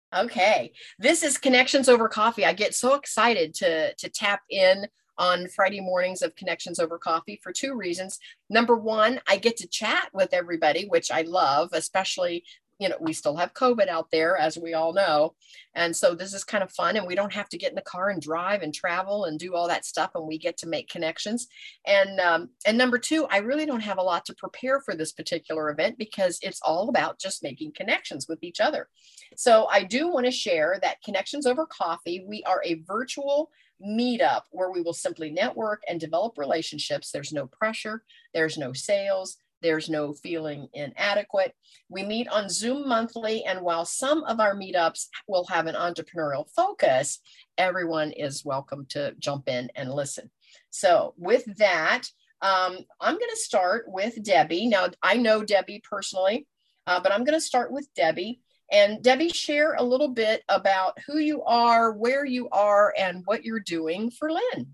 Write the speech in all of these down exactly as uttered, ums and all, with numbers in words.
Okay. This is Connections Over Coffee. I get so excited to to tap in on Friday mornings of Connections Over Coffee for two reasons. Number one, I get to chat with everybody, which I love, especially, you know, we still have COVID out there, as we all know. And so this is kind of fun, and we don't have to get in the car and drive and travel and do all that stuff, and we get to make connections. And um, and number two, I really don't have a lot to prepare for this particular event because it's all about just making connections with each other. So I do want to share that Connections Over Coffee, we are a virtual meetup where we will simply network and develop relationships. There's no pressure, there's no sales, there's no feeling inadequate. We meet on Zoom monthly, and while some of our meetups will have an entrepreneurial focus, everyone is welcome to jump in and listen. So with that, um, I'm going to start with Debbie. Now, I know Debbie personally, uh, but I'm going to start with Debbie. And Debbie, share a little bit about who you are, where you are, and what you're doing for Lynn.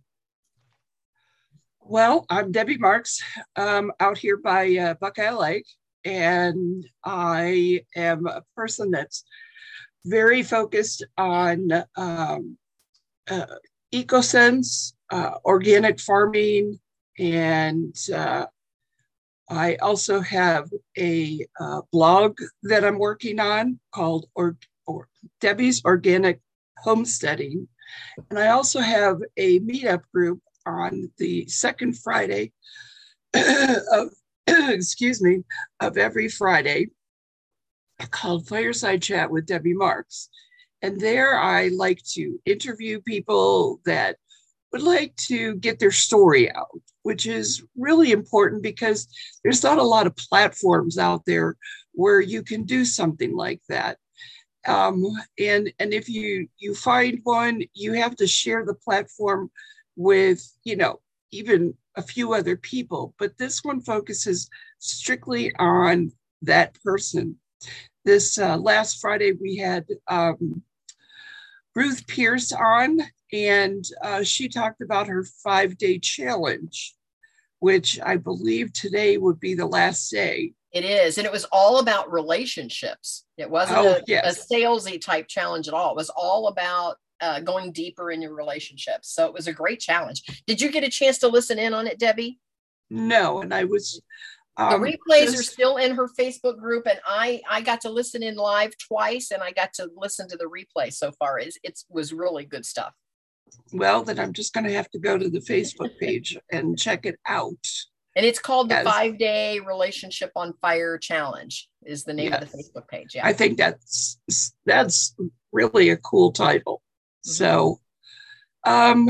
Well, I'm Debbie Marks, um, out here by uh, Buckeye Lake, and I am a person that's very focused on um, uh, ecosense, uh, organic farming, and uh, I also have a uh, blog that I'm working on called or, or Debbie's Organic Homesteading. And I also have a meetup group on the second Friday of, excuse me, of every Friday called Fireside Chat with Debbie Marks. And there I like to interview people that would like to get their story out, which is really important because there's not a lot of platforms out there where you can do something like that. Um, and, and if you, you find one, you have to share the platform with, you know, even a few other people. But this one focuses strictly on that person. This uh, last Friday, we had um, Ruth Pierce on, and uh, she talked about her five-day challenge, which I believe today would be the last day. It is. And it was all about relationships. It wasn't Oh, a, yes. a salesy type challenge at all. It was all about uh, going deeper in your relationships. So it was a great challenge. Did you get a chance to listen in on it, Debbie? No, and I was The um, replays just, are still in her Facebook group, and I I got to listen in live twice, and I got to listen to the replay so far. It's, it was really good stuff. well, then I'm just going to have to go to the Facebook page and check it out. And it's called the As Five Day Relationship on Fire Challenge is the name yes, of the Facebook page. Yeah. I think that's that's really a cool title. Mm-hmm. So, um,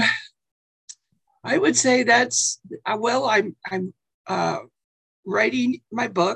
I would say that's uh, well, I'm I'm uh, writing my book,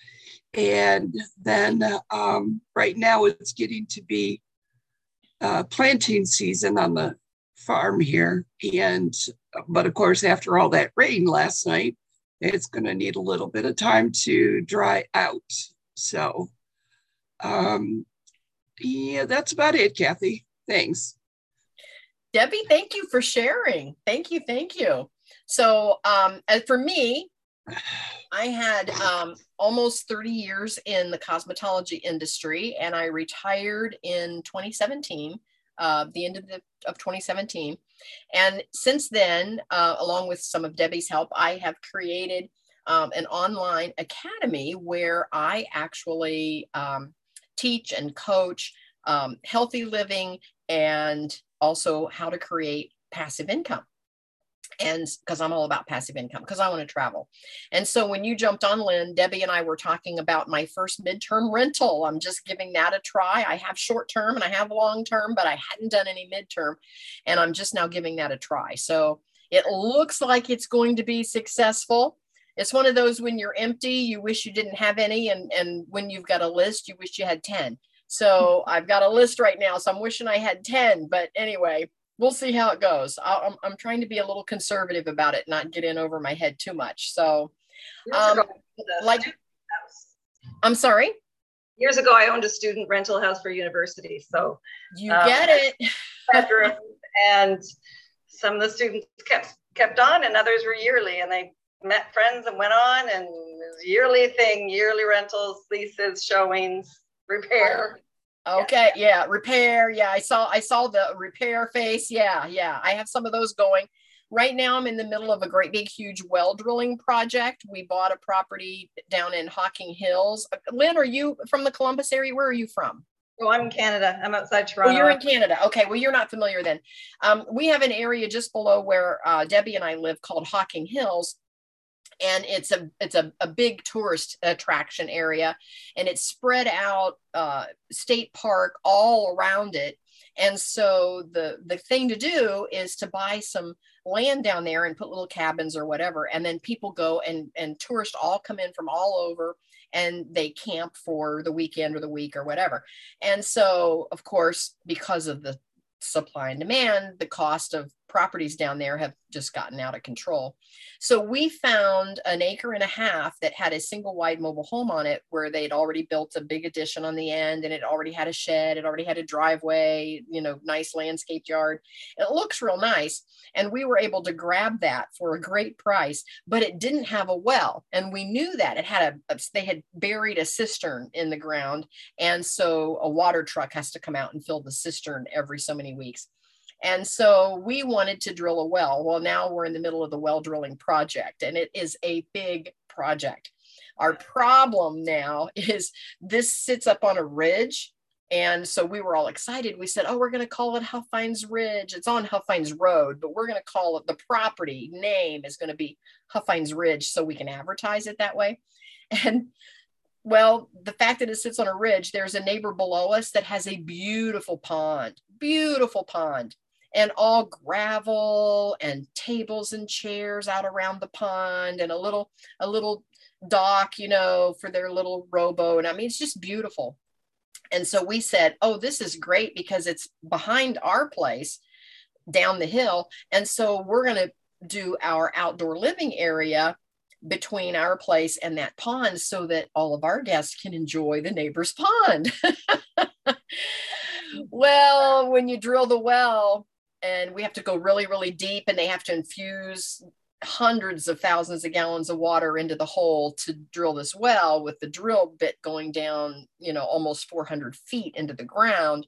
and then um, right now it's getting to be uh, planting season on the farm here, and but of course after all that rain last night, it's going to need a little bit of time to dry out. So, um, yeah, that's about it, Kathy. Thanks. Debbie, thank you for sharing. Thank you. Thank you. So um, as for me, I had um, almost thirty years in the cosmetology industry, and I retired in twenty seventeen, uh, the end of, the, of twenty seventeen. And since then, uh, along with some of Debbie's help, I have created um, an online academy where I actually um, teach and coach um, healthy living and also how to create passive income. And because I'm all about passive income, because I want to travel. And so when you jumped on, Lynn, Debbie and I were talking about my first midterm rental. I'm just giving that a try. I have short term and I have long term, but I hadn't done any midterm. And I'm just now giving that a try. So it looks like it's going to be successful. It's one of those when you're empty, you wish you didn't have any. And, and when you've got a list, you wish you had ten. So I've got a list right now. So I'm wishing I had ten. But anyway, we'll see how it goes. I'm, I'm trying to be a little conservative about it, not get in over my head too much. So, um, like, I'm sorry? Years ago, I owned a student rental house for university. So you um, get it. Bedroom, and some of the students kept kept on, and others were yearly, and they met friends and went on, and it was a yearly thing, yearly rentals, leases, showings, repair. Okay, yeah, repair. Yeah, I saw I saw the repair face. Yeah, yeah. I have some of those going. Right now I'm in the middle of a great big huge well drilling project. We bought a property down in Hocking Hills. Lynn, are you from the Columbus area? Where are you from? Oh, I'm in Canada. I'm outside Oh, Toronto. you're in Canada. Okay, well, you're not familiar then. Um, we have an area just below where uh, Debbie and I live called Hocking Hills. And it's a it's a, a big tourist attraction area, and it's spread out uh, state park all around it. And so the the thing to do is to buy some land down there and put little cabins or whatever, and then people go and and tourists all come in from all over, and they camp for the weekend or the week or whatever. And so, of course, because of the supply and demand, the cost of properties down there have just gotten out of control. So we found an acre and a half that had a single wide mobile home on it, where they'd already built a big addition on the end, and it already had a shed, it already had a driveway, you know, nice landscaped yard. It looks real nice. And we were able to grab that for a great price, but it didn't have a well. And we knew that it had a, they had buried a cistern in the ground. And so a water truck has to come out and fill the cistern every so many weeks. And so we wanted to drill a well. Well, now we're in the middle of the well drilling project, and it is a big project. Our problem now is this sits up on a ridge. And so we were all excited. We said, oh, we're going to call it Huffines Ridge. It's on Huffines Road, but we're going to call it, the property name is going to be Huffines Ridge, so we can advertise it that way. And well, the fact that it sits on a ridge, there's a neighbor below us that has a beautiful pond, beautiful pond. And all gravel and tables and chairs out around the pond, and a little a little dock, you know, for their little rowboat. And I mean, it's just beautiful. And so we said, oh, this is great because it's behind our place down the hill. And so we're going to do our outdoor living area between our place and that pond, so that all of our guests can enjoy the neighbor's pond. Well, when you drill the well, and we have to go really, really deep, and they have to infuse hundreds of thousands of gallons of water into the hole to drill this well, with the drill bit going down, you know, almost four hundred feet into the ground.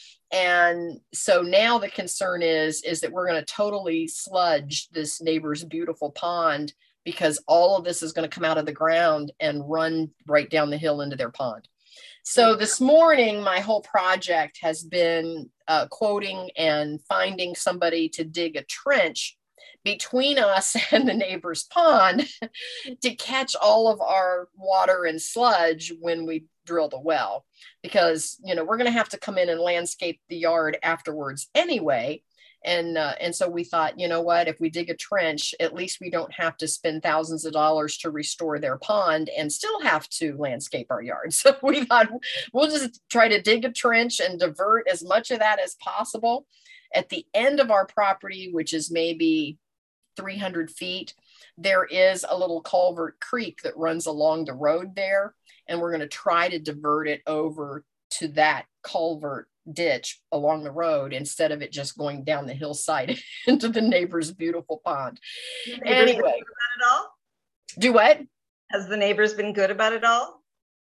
And so now the concern is, is that we're going to totally sludge this neighbor's beautiful pond, because all of this is going to come out of the ground and run right down the hill into their pond. So this morning, my whole project has been uh, quoting and finding somebody to dig a trench between us and the neighbor's pond to catch all of our water and sludge when we drill the well. Because, you know, we're going to have to come in and landscape the yard afterwards anyway. And, uh, and so we thought, you know what, if we dig a trench, at least we don't have to spend thousands of dollars to restore their pond and still have to landscape our yard. So we thought we'll just try to dig a trench and divert as much of that as possible. At the end of our property, which is maybe three hundred feet, there is a little culvert creek that runs along the road there. And we're going to try to divert it over to that culvert ditch along the road, instead of it just going down the hillside into the neighbor's beautiful pond. Anyway, at all? Do what? Has the neighbors been good about it all?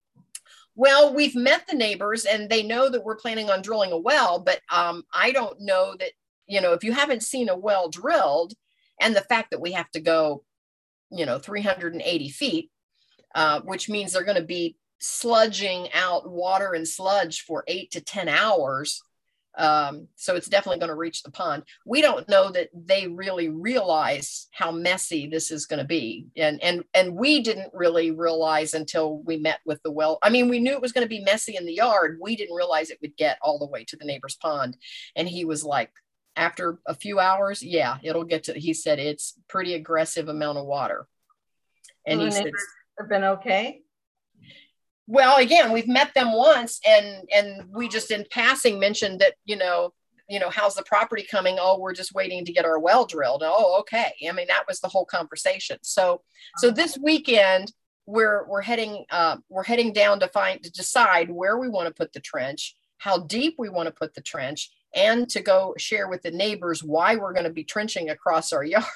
Well, we've met the neighbors, and they know that we're planning on drilling a well, but um, I don't know that, you know, if you haven't seen a well drilled, and the fact that we have to go, you know, three hundred eighty feet, uh, which means they're going to be sludging out water and sludge for eight to ten hours. Um, so it's definitely going to reach the pond. We don't know that they really realize how messy this is going to be. And, and, and we didn't really realize until we met with the well. I mean, we knew it was going to be messy in the yard. We didn't realize it would get all the way to the neighbor's pond. And he was like, after a few hours, yeah, it'll get to, he said, it's pretty aggressive amount of water. And well, he said, have been okay. Well, again, we've met them once, and and we just in passing mentioned that, you know, you know, how's the property coming? Oh, we're just waiting to get our well drilled. Oh, okay. I mean, that was the whole conversation. So, so this weekend we're we're heading uh, we're heading down to find to decide where we want to put the trench, how deep we want to put the trench, and to go share with the neighbors why we're going to be trenching across our yard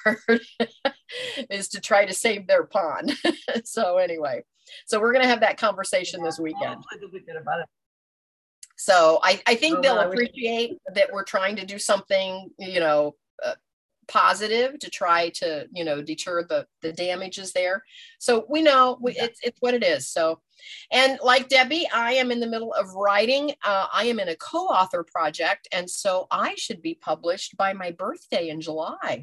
is to try to save their pond. So anyway. So we're going to have that conversation this weekend. So I, I think Oh, they'll no, I wish- appreciate that we're trying to do something, you know, uh, positive to try to, you know, deter the, the damages there. So we know we, Yeah. it's, it's what it is. So, and like Debbie, I am in the middle of writing. Uh, I am in a co-author project. And so I should be published by my birthday in July.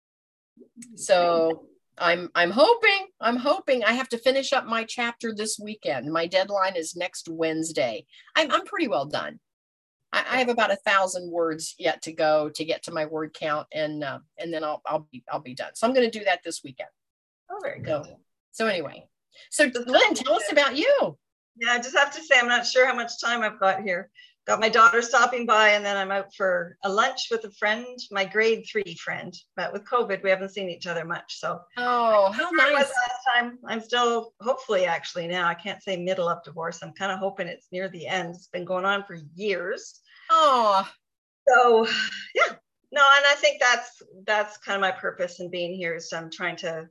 So I'm, I'm hoping, I'm hoping I have to finish up my chapter this weekend. My deadline is next Wednesday. I'm, I'm pretty well done. I, I have about a thousand words yet to go to get to my word count, and uh, and then I'll I'll be I'll be done. So I'm going to do that this weekend. Oh, very good. So, so anyway, so Lynn, tell us about you. Yeah, I just have to say, I'm not sure how much time I've got here. Got my daughter stopping by, and then I'm out for a lunch with a friend, my grade three friend. But with COVID, we haven't seen each other much. So, oh, how nice! Last time, I'm still, hopefully, actually now I can't say middle of divorce. I'm kind of hoping it's near the end. It's been going on for years. Oh, so yeah, no, and I think that's that's kind of my purpose in being here. Is I'm trying to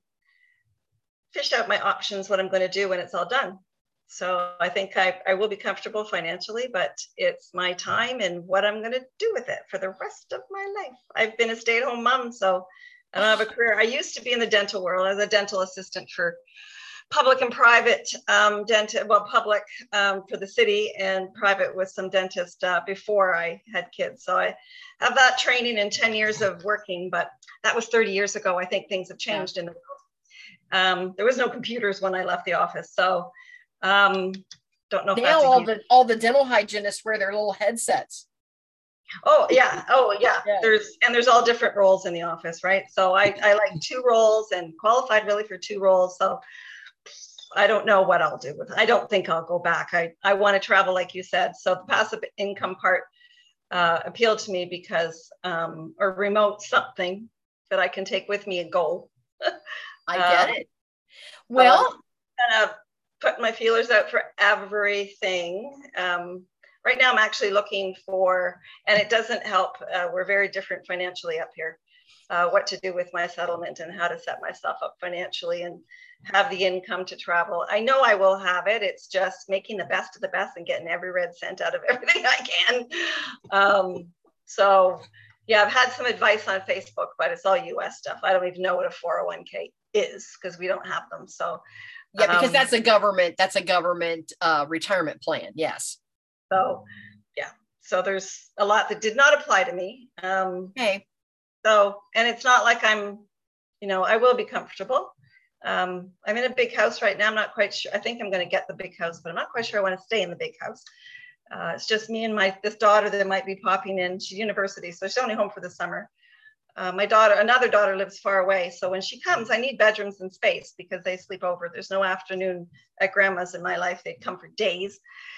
fish out my options, what I'm going to do when it's all done. So I think I, I will be comfortable financially, but it's my time and what I'm going to do with it for the rest of my life. I've been a stay-at-home mom, so I don't have a career. I used to be in the dental world as a dental assistant for public and private um, dental, well, public um, for the city and private with some dentists uh, before I had kids. So I have that training in ten years of working, but that was thirty years ago. I think things have changed yeah. in the world. Um, there was no computers when I left the office. So Um, don't know if now that's all the all the dental hygienists wear their little headsets. Oh yeah, oh yeah. yeah. There's and there's all different roles in the office, right? So I I like two roles and qualified really for two roles. So I don't know what I'll do with it. I don't think I'll go back. I I want to travel, like you said. So the passive income part uh, appealed to me because um, or remote something that I can take with me and go. I get um, it. Well, so kind of put my feelers out for everything. Um, right now I'm actually looking for, and it doesn't help, uh, we're very different financially up here, uh, what to do with my settlement and how to set myself up financially and have the income to travel. I know I will have it. It's just making the best of the best and getting every red cent out of everything I can. Um, so yeah, I've had some advice on Facebook, but it's all U S stuff. I don't even know what a four oh one k is because we don't have them. So yeah, because um, that's a government, that's a government uh, retirement plan. Yes. So yeah, so there's a lot that did not apply to me. Um, okay. So, and it's not like I'm, you know, I will be comfortable. Um, I'm in a big house right now. I'm not quite sure. I think I'm going to get the big house, but I'm not quite sure I want to stay in the big house. Uh, it's just me and my, this daughter that might be popping in. She's university, so she's only home for the summer. Uh, my daughter, another daughter lives far away. So when she comes, I need bedrooms and space because they sleep over. There's no afternoon at grandma's in my life. They come for days.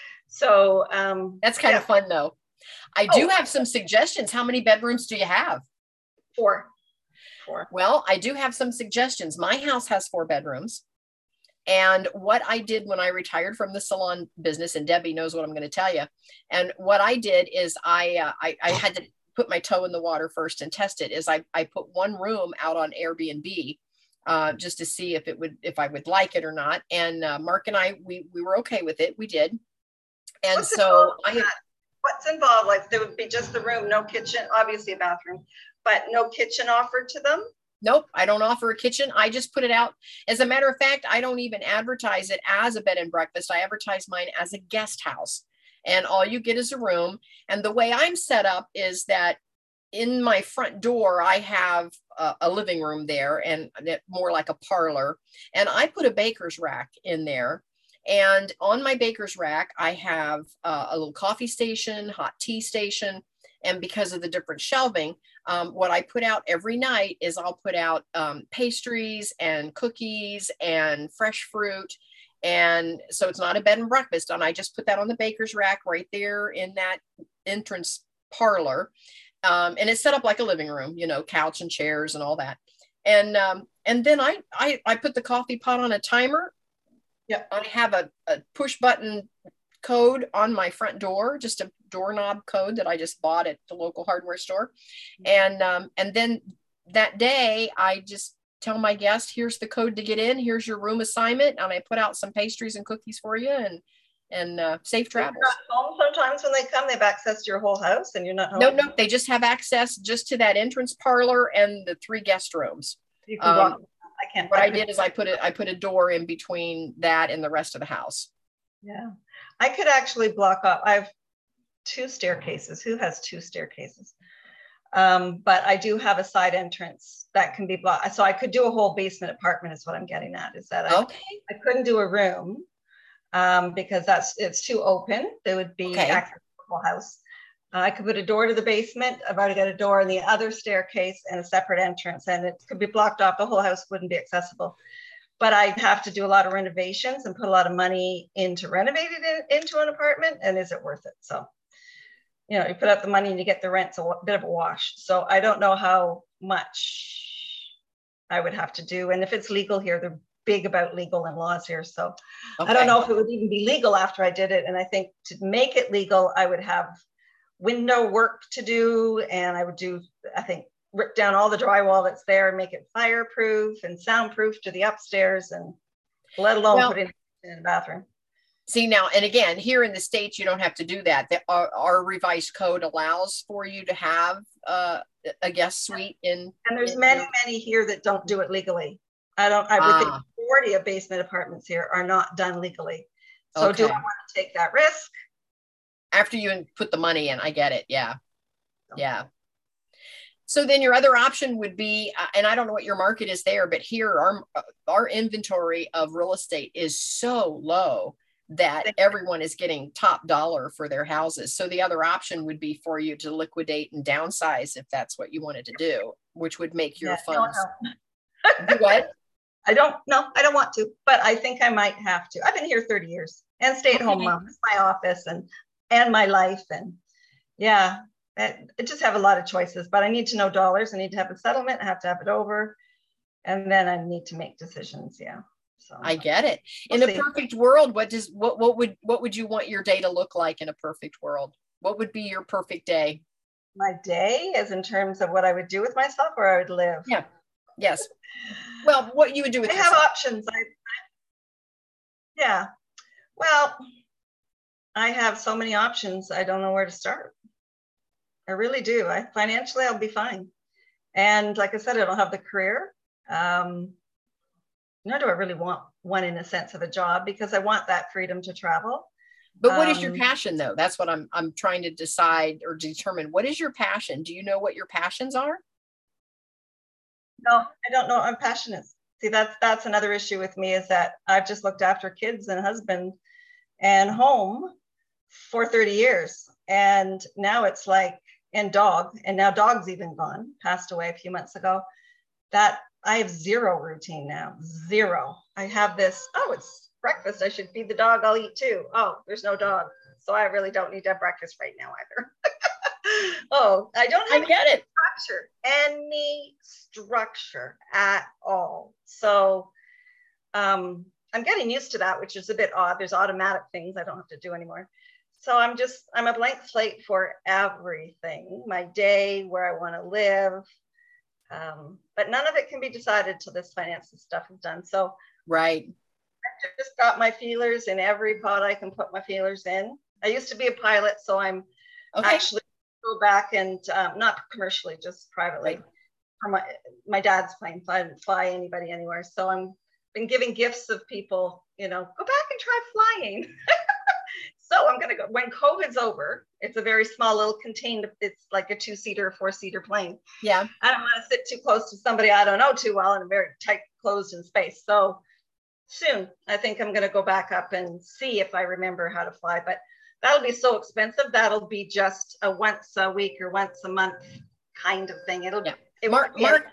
So um, that's kind yeah. of fun though. I do oh. have some suggestions. How many bedrooms do you have? Four. Four. Well, I do have some suggestions. My house has four bedrooms. And what I did when I retired from the salon business, and Debbie knows what I'm going to tell you. And what I did is I, uh, I, I had to put my toe in the water first and test it, is I, I put one room out on Airbnb uh, just to see if it would, if I would like it or not. And uh, Mark and I, we, we were okay with it. We did. And What's so I, what's involved? Like there would be just the room, no kitchen, obviously a bathroom, but no kitchen offered to them? Nope, I don't offer a kitchen. I just put it out. As a matter of fact, I don't even advertise it as a bed and breakfast. I advertise mine as a guest house. And all you get is a room. And the way I'm set up is that in my front door, I have a, a living room there and more like a parlor. And I put a baker's rack in there. And on my baker's rack, I have uh, a little coffee station, hot tea station. And because of the different shelving, um, what I put out every night is I'll put out um, pastries and cookies and fresh fruit. And so it's not a bed and breakfast. And I just put that on the baker's rack right there in that entrance parlor. Um, and it's set up like a living room, you know, couch and chairs and all that. And um, and then I, I, I put the coffee pot on a timer. Yeah, I have a, a push button code on my front door, just a doorknob code that I just bought at the local hardware store. And um, and then that day, I just tell my guest, here's the code to get in, here's your room assignment. And I put out some pastries and cookies for you. And and uh, safe travels. You're not home sometimes when they come, they have access to your whole house and you're not home? No, no, they just have access just to that entrance parlor and the three guest rooms. You can block Um, I can't. what I I did is I put it, I put a door in between that and the rest of the house. Yeah, I could actually block off. I have two staircases. Who has two staircases? Um, but I do have a side entrance that can be blocked. So I could do a whole basement apartment is what I'm getting at, is that I, Okay. I couldn't do a room um, because that's, it's too open. There would be Okay. access to the whole house. Uh, I could put a door to the basement. I've already got a door in the other staircase and a separate entrance, and it could be blocked off. The whole house wouldn't be accessible. But I'd have to do a lot of renovations and put a lot of money into renovating it into an apartment. And is it worth it? So, you know, you put up the money and you get the rent. So a bit of a wash. So I don't know how much I would have to do. And if it's legal here, they're big about legal and laws here. So okay. I don't know if it would even be legal after I did it. And I think to make it legal, I would have window work to do. And I would do, I think, rip down all the drywall that's there and make it fireproof and soundproof to the upstairs, and let alone well, put it in the bathroom. See now, and again, here in the States, you don't have to do that. The, our, our revised code allows for you to have uh, a guest suite in. And there's in many, your... many here that don't do it legally. I don't, I would ah. think the majority of basement apartments here are not done legally. So okay. do I want to take that risk? After you put the money in, I get it. Yeah. So. Yeah. So then your other option would be, uh, and I don't know what your market is there, but here our, our inventory of real estate is so low that everyone is getting top dollar for their houses. So the other option would be for you to liquidate and downsize if that's what you wanted to do, which would make your yeah, funds. No, no. Do what? I don't, no, I don't want to, but I think I might have to. I've been here thirty years and stay at home okay. mom. It's my office and, and my life. And yeah. I just have a lot of choices, but I need to know dollars. I need to have a settlement. I have to have it over, and then I need to make decisions. Yeah. So I get it. We'll in see. a perfect world, what does what what would what would you want your day to look like in a perfect world? What would be your perfect day? My day, as in terms of what I would do with myself, or I would live. Yeah. Yes. Well, what you would do with I yourself. have options. I, I yeah. Well, I have so many options. I don't know where to start. I really do. I financially, I'll be fine. And like I said, I don't have the career. Um, nor do I really want one in a sense of a job, because I want that freedom to travel. But what um, is your um, passion though? That's what I'm, I'm trying to decide or determine. What is your passion? Do you know what your passions are? No, I don't know what my passion is. See, that's, that's another issue with me, is that I've just looked after kids and husband and home for thirty years. And now it's like, and dog, and now dog's even gone, passed away a few months ago, that I have zero routine now, zero. I have this, oh, it's breakfast, I should feed the dog, I'll eat too. Oh, there's no dog. So I really don't need to have breakfast right now either. Oh, I don't have I get any it. structure, any structure at all. So um, I'm getting used to that, which is a bit odd. There's automatic things I don't have to do anymore. So I'm just, I'm a blank slate for everything, my day, where I want to live. Um, but none of it can be decided till this finances stuff is done. So right. I just got my feelers in every pot I can put my feelers in. I used to be a pilot, so I'm okay. actually go back and um, not commercially, just privately. For my, my dad's plane, so I didn't fly anybody anywhere. So I'm been giving gifts of people, you know, go back and try flying. So I'm going to go, when COVID's over, it's a very small little contained, it's like a two-seater, four-seater plane. Yeah. I don't want to sit too close to somebody I don't know too well in a very tight, closed in space. So soon, I think I'm going to go back up and see if I remember how to fly. But that'll be so expensive. That'll be just a once a week or once a month kind of thing. It'll yeah. It Mark, Mark,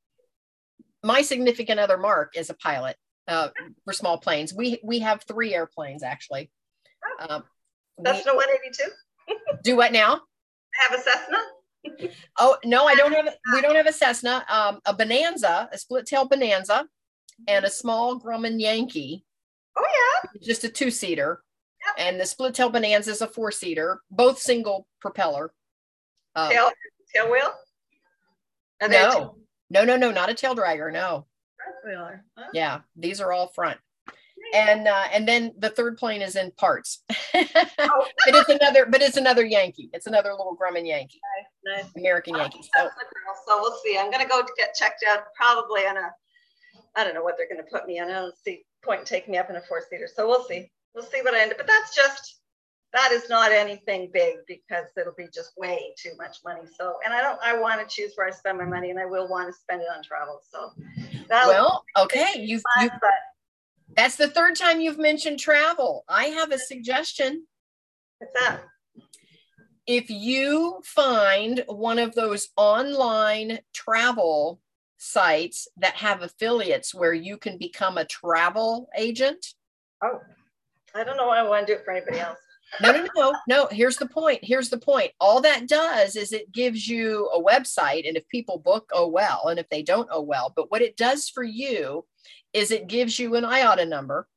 my significant other, Mark, is a pilot uh, for small planes. We we have three airplanes, actually. Um, That's no one eighty-two. Do what now? I have a Cessna. Oh no, I don't have. We don't have a Cessna. Um, a Bonanza, a split-tail Bonanza, and a small Grumman Yankee. Oh yeah. Just a two-seater, yep. And the split-tail Bonanza is a four-seater, both single propeller. Um, tail tail wheel. Are no, no, no, no, not a tail dragger. No. Front wheeler. Huh? Yeah, these are all front. and uh, and then the third plane is in parts. Oh. But it's another, but it's another Yankee. It's another little Grumman Yankee, Nice, nice. American Yankee. So, So we'll see. I'm gonna go to get checked out probably on a, I don't know what they're gonna put me on. I don't see point in taking me up in a four-seater. So we'll see. We'll see what I end up. But that's just, that is not anything big because it'll be just way too much money. So, and I don't, I want to choose where I spend my money, and I will want to spend it on travel. So that'll well, okay, you've, fun, you but that's the third time you've mentioned travel. I have a suggestion. what's that? If you find one of those online travel sites that have affiliates where you can become a travel agent. Oh, I don't know why I want to do it for anybody else. No, no, no, no. Here's the point. Here's the point. All that does is it gives you a website. And if people book, oh, well. And if they don't, oh, well. But what it does for you is it gives you an I A T A number.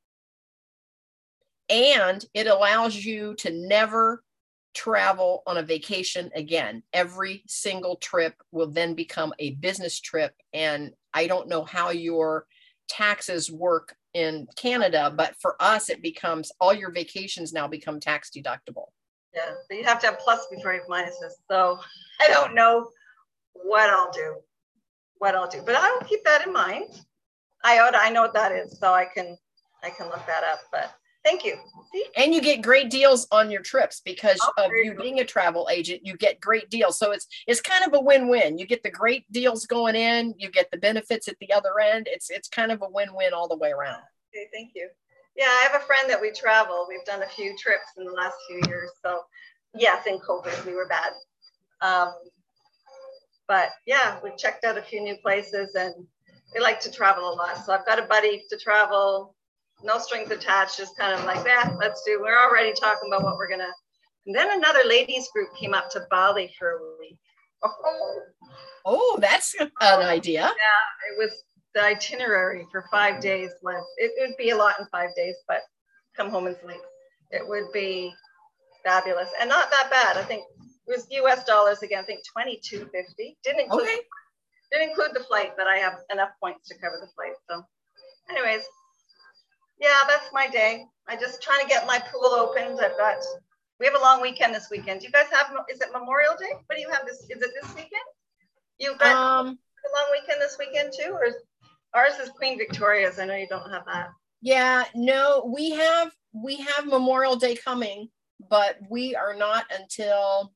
And it allows you to never travel on a vacation again. Every single trip will then become a business trip. And I don't know how your taxes work in Canada, but for us, it becomes all your vacations now become tax deductible. Yeah, but you have to have plus before you have minuses. So I don't know what I'll do, what I'll do, but I will keep that in mind. I ought, I know what that is, so I can, I can look that up, but thank you. See? And you get great deals on your trips because Oh, of you being a travel agent, you get great deals. So it's, it's kind of a win-win. You get the great deals going in, you get the benefits at the other end. It's, it's kind of a win-win all the way around. Okay, thank you. Yeah, I have a friend that we travel. We've done a few trips in the last few years. So yes, in COVID, we were bad. Um, but yeah, we've checked out a few new places and we like to travel a lot. So I've got a buddy to travel, no strings attached, just kind of like that. Let's do, we're already talking about what we're gonna, and then another ladies group came up to Bali for a week. Oh, Oh, that's an idea. yeah, it was the itinerary for five days was, it would be a lot in five days, but come home and sleep. It would be fabulous and not that bad. I think it was U S dollars again, I think twenty-two fifty. Didn't include, Okay. didn't include the flight, but I have enough points to cover the flight. So anyways, yeah, that's my day. I just trying to get my pool opened. I've got, we have a long weekend this weekend. Do you guys have, is it Memorial Day? What do you have this, is it this weekend? You've got Um, a long weekend this weekend too, or is, ours is Queen Victoria's. I know you don't have that. yeah, no, we have, we have Memorial Day coming, but we are not until,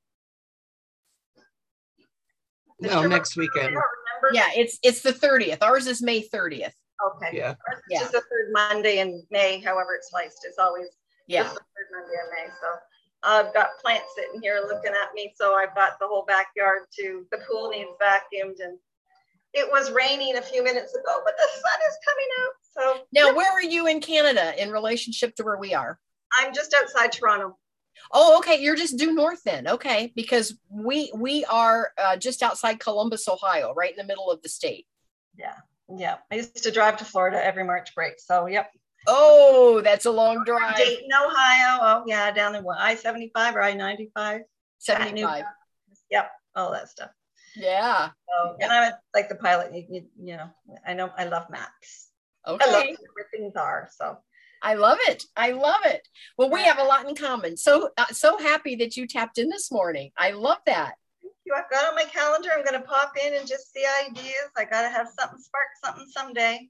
No, next weekend. Remember? yeah, it's, it's the thirtieth. Ours is May thirtieth. Okay. Yeah. Ours is Yeah. just the third Monday in May, however it's sliced. It's always Yeah. just the third Monday in May. So I've got plants sitting here looking at me. So I've got the whole backyard too. The pool needs vacuumed, and it was raining a few minutes ago, but the sun is coming out. So Now, where are you in Canada in relationship to where we are? I'm just outside Toronto. Oh, okay. You're just due north then. Okay. Because we, we are uh, just outside Columbus, Ohio, right in the middle of the state. Yeah. Yeah. I used to drive to Florida every March break. So, yep. Oh, that's a long drive. Dayton, Ohio. Oh, yeah. Down in what, I seventy-five or I ninety-five? seventy-five. Yep. All that stuff. Yeah. So, and I'm like the pilot, you, you, you know, I know I love maps. Okay. I love where things are. So I love it. I love it. Well, we have a lot in common. So, uh, so happy that you tapped in this morning. I love that. thank you. I've got on my calendar. I'm going to pop in and just see ideas. I got to have something spark something someday.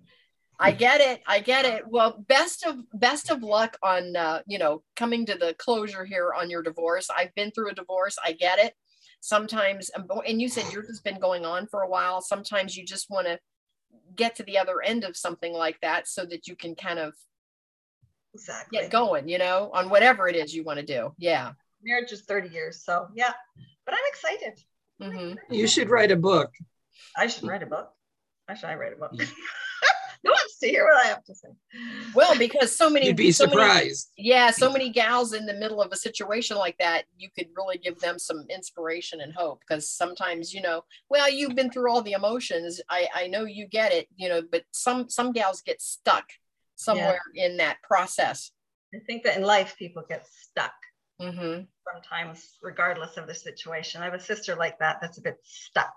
I get it. I get it. Well, best of best of luck on uh, you know, coming to the closure here on your divorce. I've been through a divorce. I get it. Sometimes, and you said yours has been going on for a while. Sometimes you just want to get to the other end of something like that so that you can kind of Exactly. get going, you know, on whatever it is you want to do. Yeah. Marriage is thirty years. So yeah, but I'm excited. Mm-hmm. You should write a book. I should write a book. I should I write a book. Who wants to hear what I have to say? Well, because so many, You'd be so many- surprised. yeah, so many gals in the middle of a situation like that, you could really give them some inspiration and hope, because sometimes, you know, well, you've been through all the emotions. I, I know you get it, you know, but some, some gals get stuck somewhere in that process. I think that in life, people get stuck Mm-hmm. sometimes, regardless of the situation. I have a sister like that that's a bit stuck.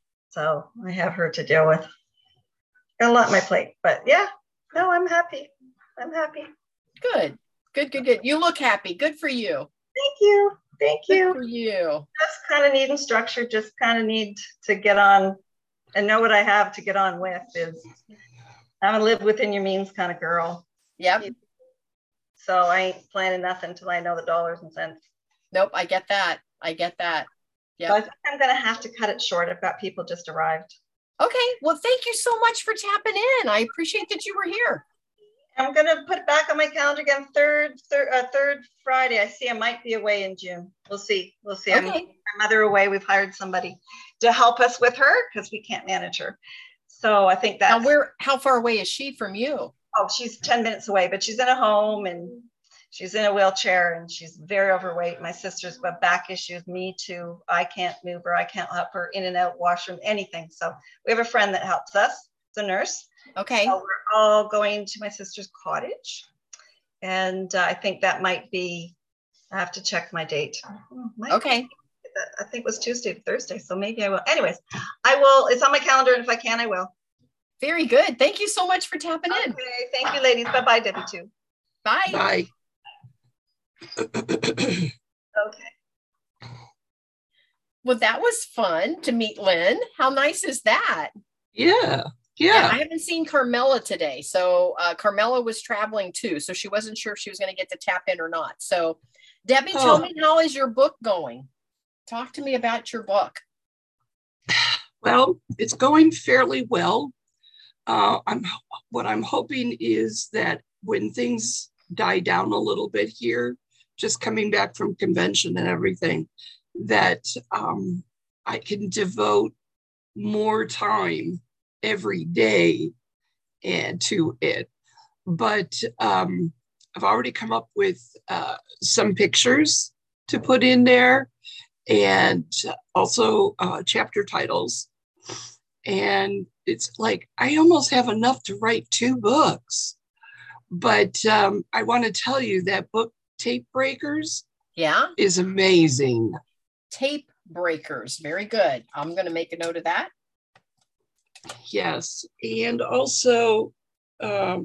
So I have her to deal with. Got a lot on my plate, but yeah, no, I'm happy. I'm happy. Good, good, good, good. You look happy. Good for you. Thank you. Thank you. Good for you. Just kind of need and structure, just kind of need to get on and know what I have to get on with. Is I'm a live within your means kind of girl. Yep. So I ain't planning nothing until I know the dollars and cents. Nope, I get that. I get that. Yeah. So I think I'm going to have to cut it short. I've got people just arrived. Okay. Well, thank you so much for tapping in. I appreciate that you were here. I'm going to put it back on my calendar again. Third, third, uh, third Friday. I see I might be away in June. We'll see. We'll see. Okay. I'm my mother away. We've hired somebody to help us with her because we can't manage her. So I think that. Now, where? How far away is she from you? Oh, she's ten minutes away, but she's in a home and she's in a wheelchair and she's very overweight. My sister's got back issues. Me too. I can't move her. I can't help her in and out washroom, anything. So we have a friend that helps us. It's a nurse. Okay. So we're all going to my sister's cottage. And uh, I think that might be, I have to check my date. Might okay. Be, I think it was Tuesday to Thursday. So maybe I will. Anyways, I will. It's on my calendar. And if I can, I will. Very good. Thank you so much for tapping okay, in. Okay. Thank you, ladies. Bye-bye, Debbie, too. Bye. Bye. Okay. Well, that was fun to meet Lynn. How nice is that? Yeah. Yeah. yeah I haven't seen Carmela today. So uh, Carmela was traveling too. So she wasn't sure if she was going to get to tap in or not. So Debbie, oh. tell me, how is your book going? Talk to me about your book. Well, it's going fairly well. Uh, I'm what I'm hoping is that when things die down a little bit here, just coming back from convention and everything, that um, I can devote more time every day and to it. But um, I've already come up with uh, some pictures to put in there and also uh, chapter titles. And it's like, I almost have enough to write two books. But um, I want to tell you that book, Tape Breakers, yeah, is amazing. Tape Breakers. Very good. I'm going to make a note of that. Yes. And also, um,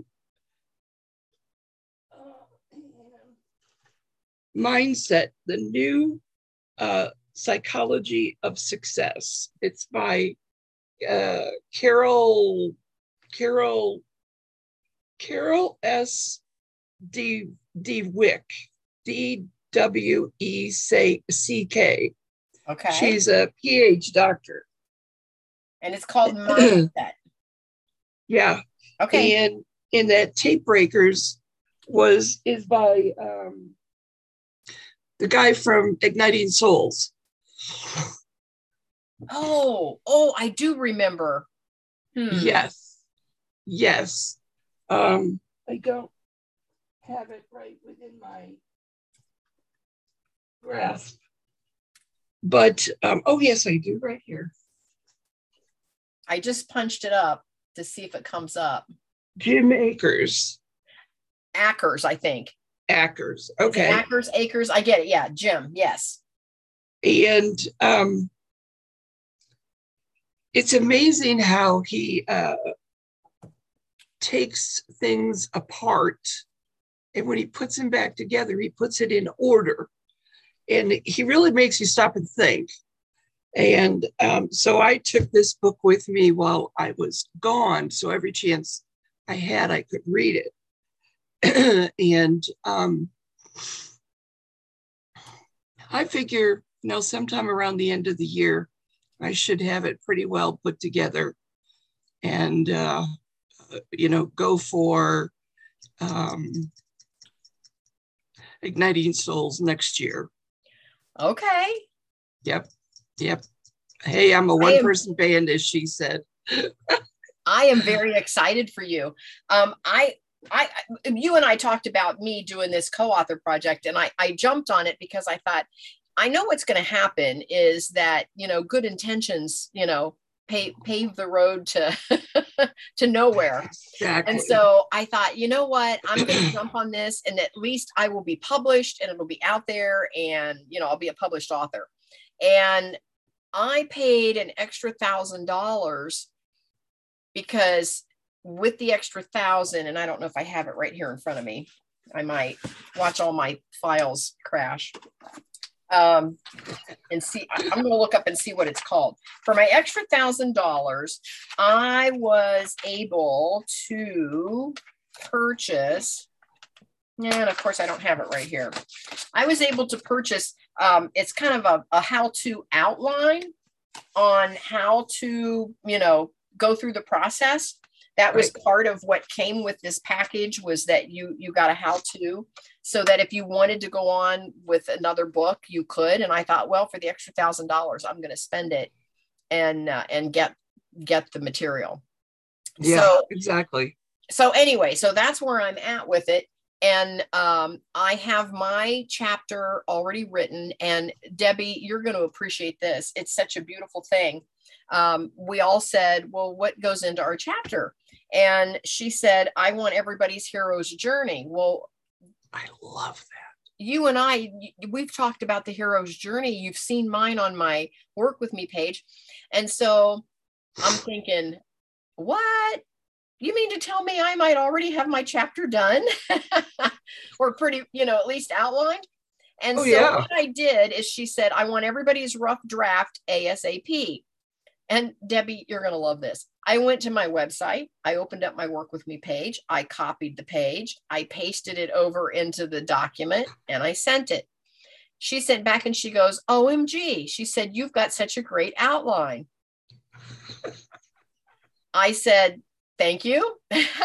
Mindset, the new uh, psychology of success. It's by uh, Carol, Carol, Carol S. D. Dweck, D W E C K. Okay. She's a P H doctor. And it's called Mindset. Yeah. Okay. And in that Tape Breakers was is by um, the guy from Igniting Souls. Oh, oh, I do remember. Hmm. Yes. Yes. Um, I don't have it right within my grasp. But, um, oh, yes, I do right here. I just punched it up to see if it comes up. Jim Akers. Akers, I think. Akers. Okay. Akers, Akers. I get it. Yeah. Jim. Yes. And um, it's amazing how he uh, takes things apart. And when he puts them back together, he puts it in order. And he really makes you stop and think. And um, so I took this book with me while I was gone. So every chance I had, I could read it. and um, I figure, you know, sometime around the end of the year, I should have it pretty well put together and, uh, you know, go for um, Igniting Souls next year. Okay. Yep. Yep. Hey, I'm a one person band, as she said. I am very excited for you. Um, I, I, you and I talked about me doing this co-author project, and I, I jumped on it because I thought, I know what's going to happen is that, you know, good intentions, you know, pave, pave the road to, to nowhere. Exactly. And so I thought, you know what, I'm going to jump on this, and at least I will be published and it'll be out there, and, you know, I'll be a published author. And I paid an extra thousand dollars because with the extra thousand, and I don't know if I have it right here in front of me. I might watch all my files crash. Um, and see, I'm going to look up and see what it's called. For my extra thousand dollars, I was able to purchase, and of course I don't have it right here. I was able to purchase, um, it's kind of a, a how-to outline on how to, you know, go through the process. That was right. Part of what came with this package, was that you you got a how-to, so that if you wanted to go on with another book, you could. And I thought, well, for the extra thousand dollars, I'm going to spend it and uh, and get get the material. Yeah, so, exactly. So anyway, so that's where I'm at with it. And um, I have my chapter already written. And Debbie, you're going to appreciate this. It's such a beautiful thing. Um, we all said, well, what goes into our chapter? And she said, I want everybody's hero's journey. Well, I love that. You and I, we've talked about the hero's journey. You've seen mine on my Work With Me page. And so I'm thinking, what? You mean to tell me I might already have my chapter done or pretty, you know, at least outlined? And oh, so yeah. What I did is she said, I want everybody's rough draft ASAP. And Debbie, you're going to love this. I went to my website. I opened up my Work With Me page. I copied the page. I pasted it over into the document and I sent it. She sent back and she goes, O M G. She said, you've got such a great outline. I said, thank you.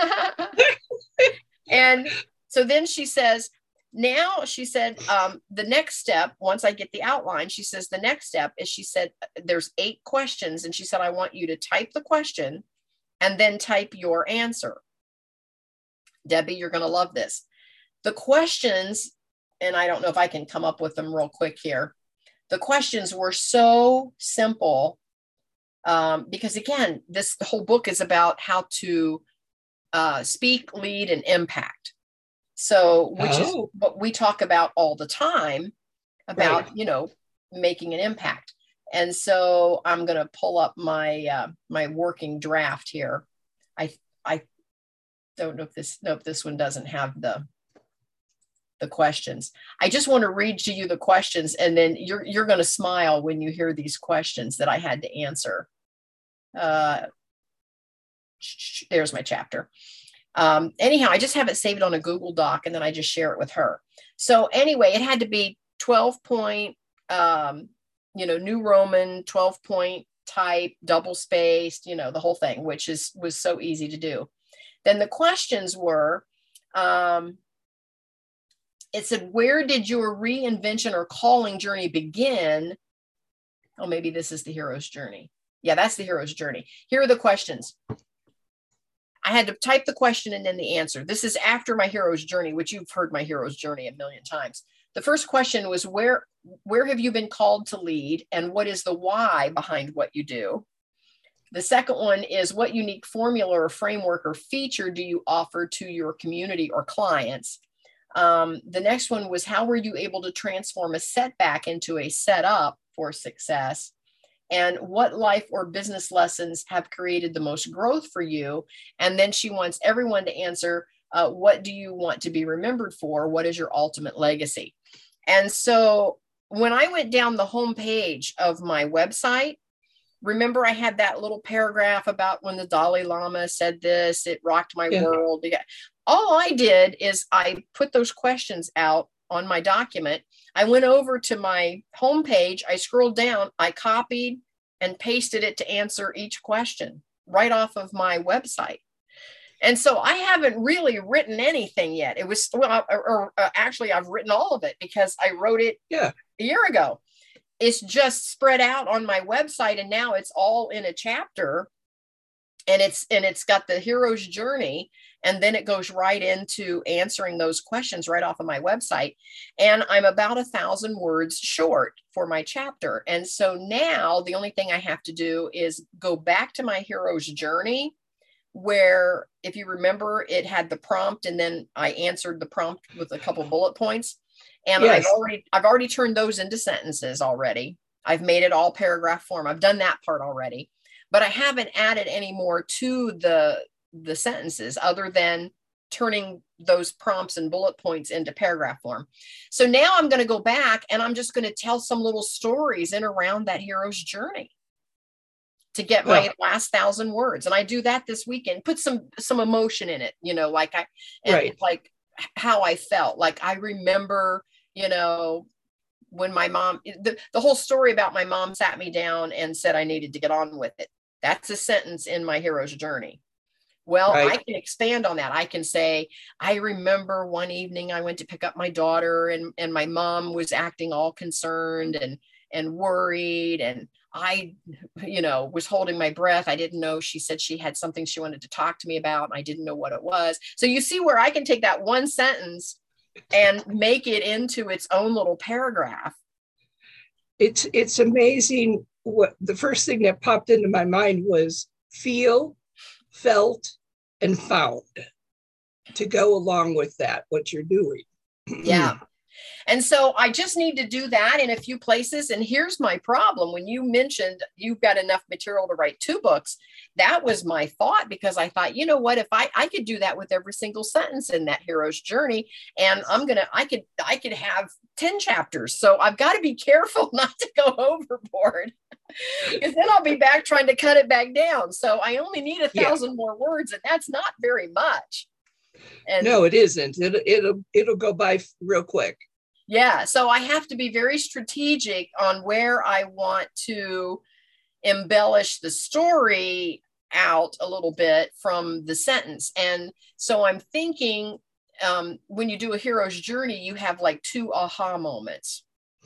And so then she says, now she said, um, the next step, once I get the outline, she says, the next step is, she said, there's eight questions. And she said, I want you to type the question and then type your answer. Debbie, you're going to love this. The questions, and I don't know if I can come up with them real quick here. The questions were so simple um, because again, this the whole book is about how to uh, speak, lead, and impact. So, which oh. is what we talk about all the time about, right. you know, making an impact. And so I'm going to pull up my, uh, my working draft here. I, I don't know if this, nope, this one doesn't have the, the questions. I just want to read to you the questions, and then you're, you're going to smile when you hear these questions that I had to answer. Uh, there's my chapter. Um, anyhow, I just have it saved on a Google Doc, and then I just share it with her. So anyway, it had to be twelve point, um, you know, New Roman, twelve point type, double spaced, you know, the whole thing, which is, was so easy to do. Then the questions were, um, it said, where did your reinvention or calling journey begin? Oh, maybe this is the hero's journey. Yeah, that's the hero's journey. Here are the questions. I had to type the question and then the answer. This is after my hero's journey, which you've heard my hero's journey a million times. The first question was, where, where have you been called to lead, and what is the why behind what you do? The second one is, what unique formula or framework or feature do you offer to your community or clients? Um, the next one was, how were you able to transform a setback into a setup for success? And what life or business lessons have created the most growth for you? And then she wants everyone to answer, uh, what do you want to be remembered for? What is your ultimate legacy? And so when I went down the homepage of my website, remember I had that little paragraph about when the Dalai Lama said this, it rocked my yeah. world. All I did is I put those questions out on my document. I went over to my homepage, I scrolled down, I copied and pasted it to answer each question right off of my website. And so I haven't really written anything yet. It was, well, or, or uh, actually I've written all of it because I wrote it yeah. a year ago. It's just spread out on my website, and now it's all in a chapter, and it's, and it's got the hero's journey. And then it goes right into answering those questions right off of my website. And I'm about a thousand words short for my chapter. And so now the only thing I have to do is go back to my hero's journey, where, if you remember, it had the prompt, and then I answered the prompt with a couple bullet points. And yes. I've already, I've already turned those into sentences already. I've made it all paragraph form. I've done that part already, but I haven't added any more to the, the sentences other than turning those prompts and bullet points into paragraph form. So now I'm going to go back and I'm just going to tell some little stories in around that hero's journey to get my well, last thousand words. And I do that this weekend, put some, some emotion in it, you know, like I, and right. like how I felt. Like I remember, you know, when my mom, the, the whole story about my mom sat me down and said I needed to get on with it. That's a sentence in my hero's journey. Well, right. I can expand on that. I can say, I remember one evening I went to pick up my daughter and, and my mom was acting all concerned and, and worried. And I, you know, was holding my breath. I didn't know. She said she had something she wanted to talk to me about. And I didn't know what it was. So you see where I can take that one sentence and make it into its own little paragraph. It's, it's amazing. What the first thing that popped into my mind was feel, felt, and found to go along with that, what you're doing. Yeah. And so I just need to do that in a few places. And here's my problem. When you mentioned you've got enough material to write two books, that was my thought, because I thought, you know what, if I, I could do that with every single sentence in that hero's journey, and I'm going to, I could, I could have ten chapters. So I've got to be careful not to go overboard, because then I'll be back trying to cut it back down. So I only need a thousand yeah. more words, and that's not very much. And no, it isn't. It, it'll, it'll go by real quick. Yeah. So I have to be very strategic on where I want to embellish the story out a little bit from the sentence. And so I'm thinking, um, when you do a hero's journey, you have like two aha moments.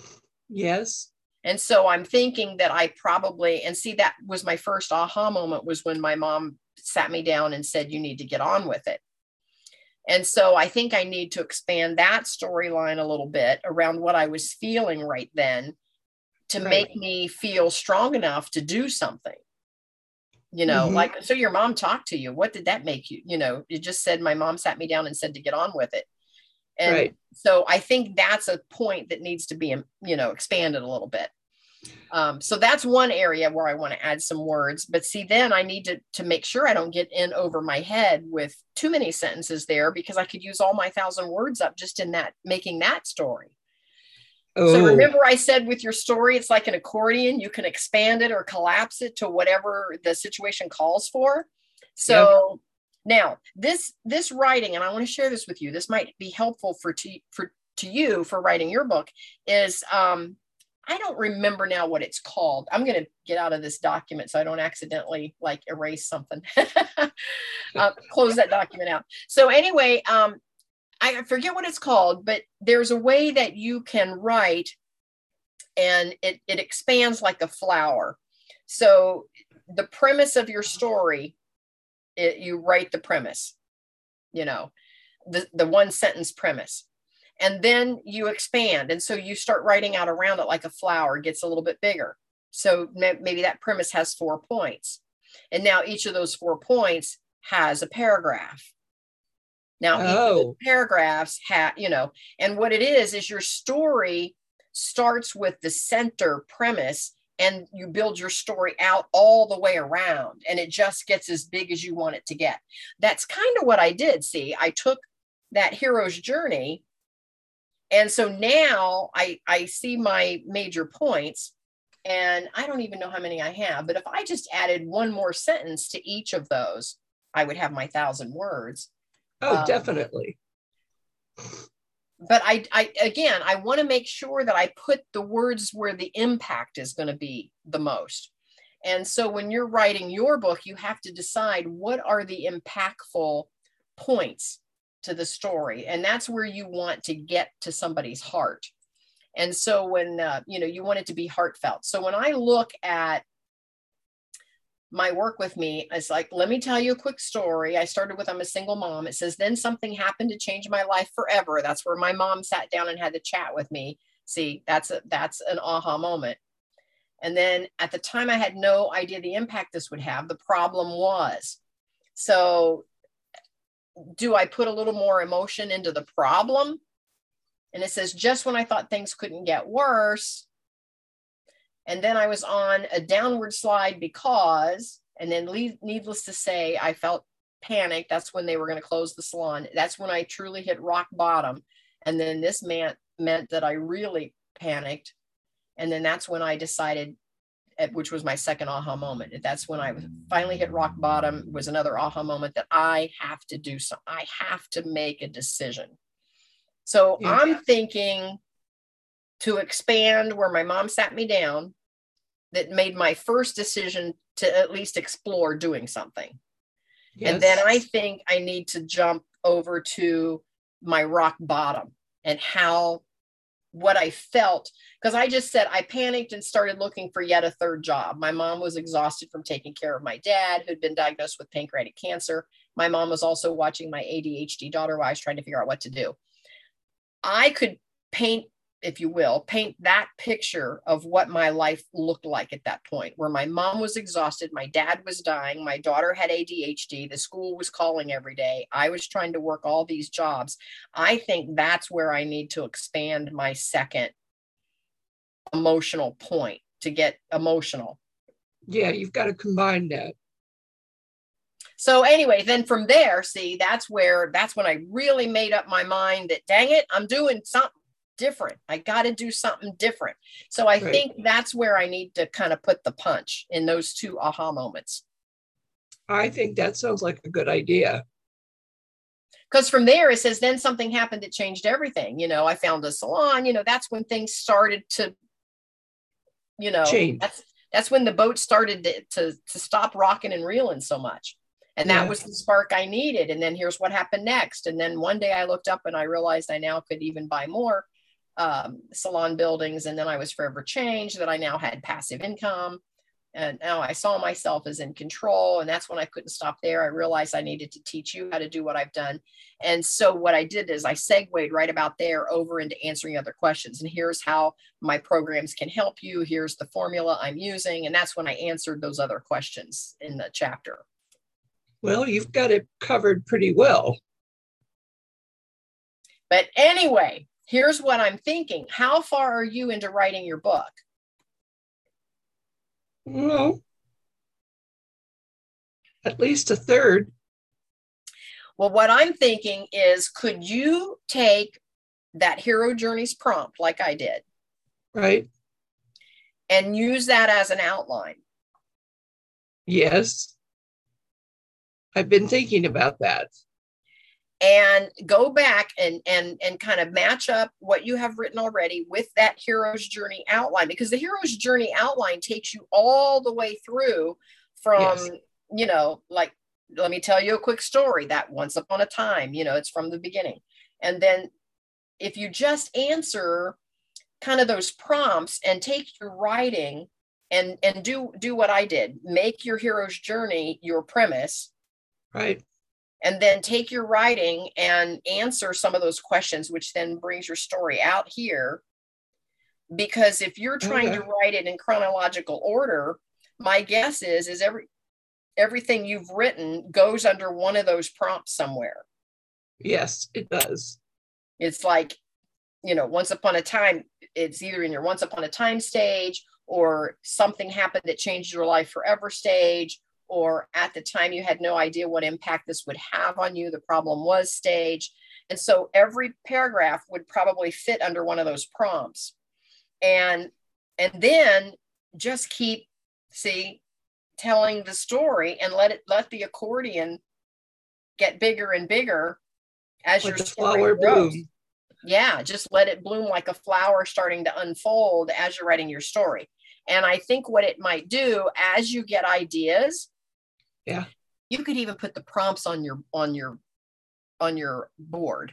Yes. And so I'm thinking that I probably, and see, that was my first aha moment, was when my mom sat me down and said, you need to get on with it. And so I think I need to expand that storyline a little bit around what I was feeling right then to right. make me feel strong enough to do something. You know, mm-hmm. like, so your mom talked to you. What did that make you? You know, you just said, my mom sat me down and said to get on with it. And right. so I think that's a point that needs to be, you know, expanded a little bit. Um, so that's one area where I want to add some words, but see, then I need to, to make sure I don't get in over my head with too many sentences there, because I could use all my thousand words up just in that, making that story. Oh. So remember I said with your story, it's like an accordion. You can expand it or collapse it to whatever the situation calls for. So yep. now this, this writing, and I want to share this with you, this might be helpful for, to, for, to you for writing your book, is, um, I don't remember now what it's called. I'm going to get out of this document so I don't accidentally like erase something. uh, close that document out. So anyway, um, I forget what it's called, but there's a way that you can write and it, it expands like a flower. So the premise of your story, it, you write the premise, you know, the, the one sentence premise. And then you expand. And so you start writing out around it like a flower, gets a little bit bigger. So maybe that premise has four points. And now each of those four points has a paragraph. Now, oh. each of the paragraphs have, you know, and what it is, is your story starts with the center premise and you build your story out all the way around. And it just gets as big as you want it to get. That's kind of what I did. See, I took that hero's journey. And so now I, I see my major points, and I don't even know how many I have, but if I just added one more sentence to each of those, I would have my thousand words. Oh, um, definitely. But I, I, again, I want to make sure that I put the words where the impact is going to be the most. And so when you're writing your book, you have to decide what are the impactful points to the story. And that's where you want to get to somebody's heart. And so when, uh, you know, you want it to be heartfelt. So when I look at my work with me, it's like, let me tell you a quick story. I started with, I'm a single mom. It says, then something happened to change my life forever. That's where my mom sat down and had to chat with me. See, that's a, that's an aha moment. And then at the time I had no idea the impact this would have. The problem was, so do I put a little more emotion into the problem? And it says, just when I thought things couldn't get worse. And then I was on a downward slide because, and then lead, needless to say, I felt panicked. That's when they were going to close the salon. That's when I truly hit rock bottom. And then this meant, meant that I really panicked. And then that's when I decided, which was my second aha moment. That's when I finally hit rock bottom, was another aha moment that I have to do something. I have to make a decision. So yeah. I'm thinking to expand where my mom sat me down, that made my first decision to at least explore doing something. Yes. And then I think I need to jump over to my rock bottom and how, what I felt, because I just said I panicked and started looking for yet a third job. My mom was exhausted from taking care of my dad, who'd been diagnosed with pancreatic cancer. My mom was also watching my A D H D daughter while I was trying to figure out what to do. I could paint, if you will, paint that picture of what my life looked like at that point, where my mom was exhausted, my dad was dying, my daughter had A D H D, the school was calling every day, I was trying to work all these jobs. I think that's where I need to expand my second emotional point to get emotional. Yeah, you've got to combine that. So anyway, then from there, see, that's where, that's when I really made up my mind that, dang it, I'm doing something different. I got to do something different. So I right. think that's where I need to kind of put the punch in those two aha moments. I think that sounds like a good idea. Because from there, it says, then something happened that changed everything. You know, I found a salon, you know, that's when things started to, you know, change. That's, that's when the boat started to, to, to stop rocking and reeling so much. And that yeah. was the spark I needed. And then here's what happened next. And then one day I looked up and I realized I now could even buy more um, salon buildings. And then I was forever changed, that I now had passive income. And now I saw myself as in control. And that's when I couldn't stop there. I realized I needed to teach you how to do what I've done. And so what I did is I segued right about there over into answering other questions. And here's how my programs can help you. Here's the formula I'm using. And that's when I answered those other questions in the chapter. Well, you've got it covered pretty well. But anyway, here's what I'm thinking. How far are you into writing your book? Well, at least a third. Well, what I'm thinking is, could you take that Hero Journeys prompt like I did? Right. And use that as an outline? Yes. I've been thinking about that. And go back and, and, and kind of match up what you have written already with that hero's journey outline, because the hero's journey outline takes you all the way through from, yes. you know, like, let me tell you a quick story that once upon a time, you know, it's from the beginning. And then if you just answer kind of those prompts and take your writing and, and do, do what I did, make your hero's journey your premise. Right. And then take your writing and answer some of those questions, which then brings your story out here. Because if you're trying okay. to write it in chronological order, my guess is, is every everything you've written goes under one of those prompts somewhere. Yes, it does. It's like, you know, once upon a time, it's either in your once upon a time stage, or something happened that changed your life forever stage, or at the time you had no idea what impact this would have on you, the problem was stage. And so every paragraph would probably fit under one of those prompts. And, and then just keep, see, telling the story and let it, let the accordion get bigger and bigger as like your flower grows. bloom. Yeah, just let it bloom like a flower starting to unfold as you're writing your story. And I think what it might do, as you get ideas, yeah, you could even put the prompts on your on your on your board.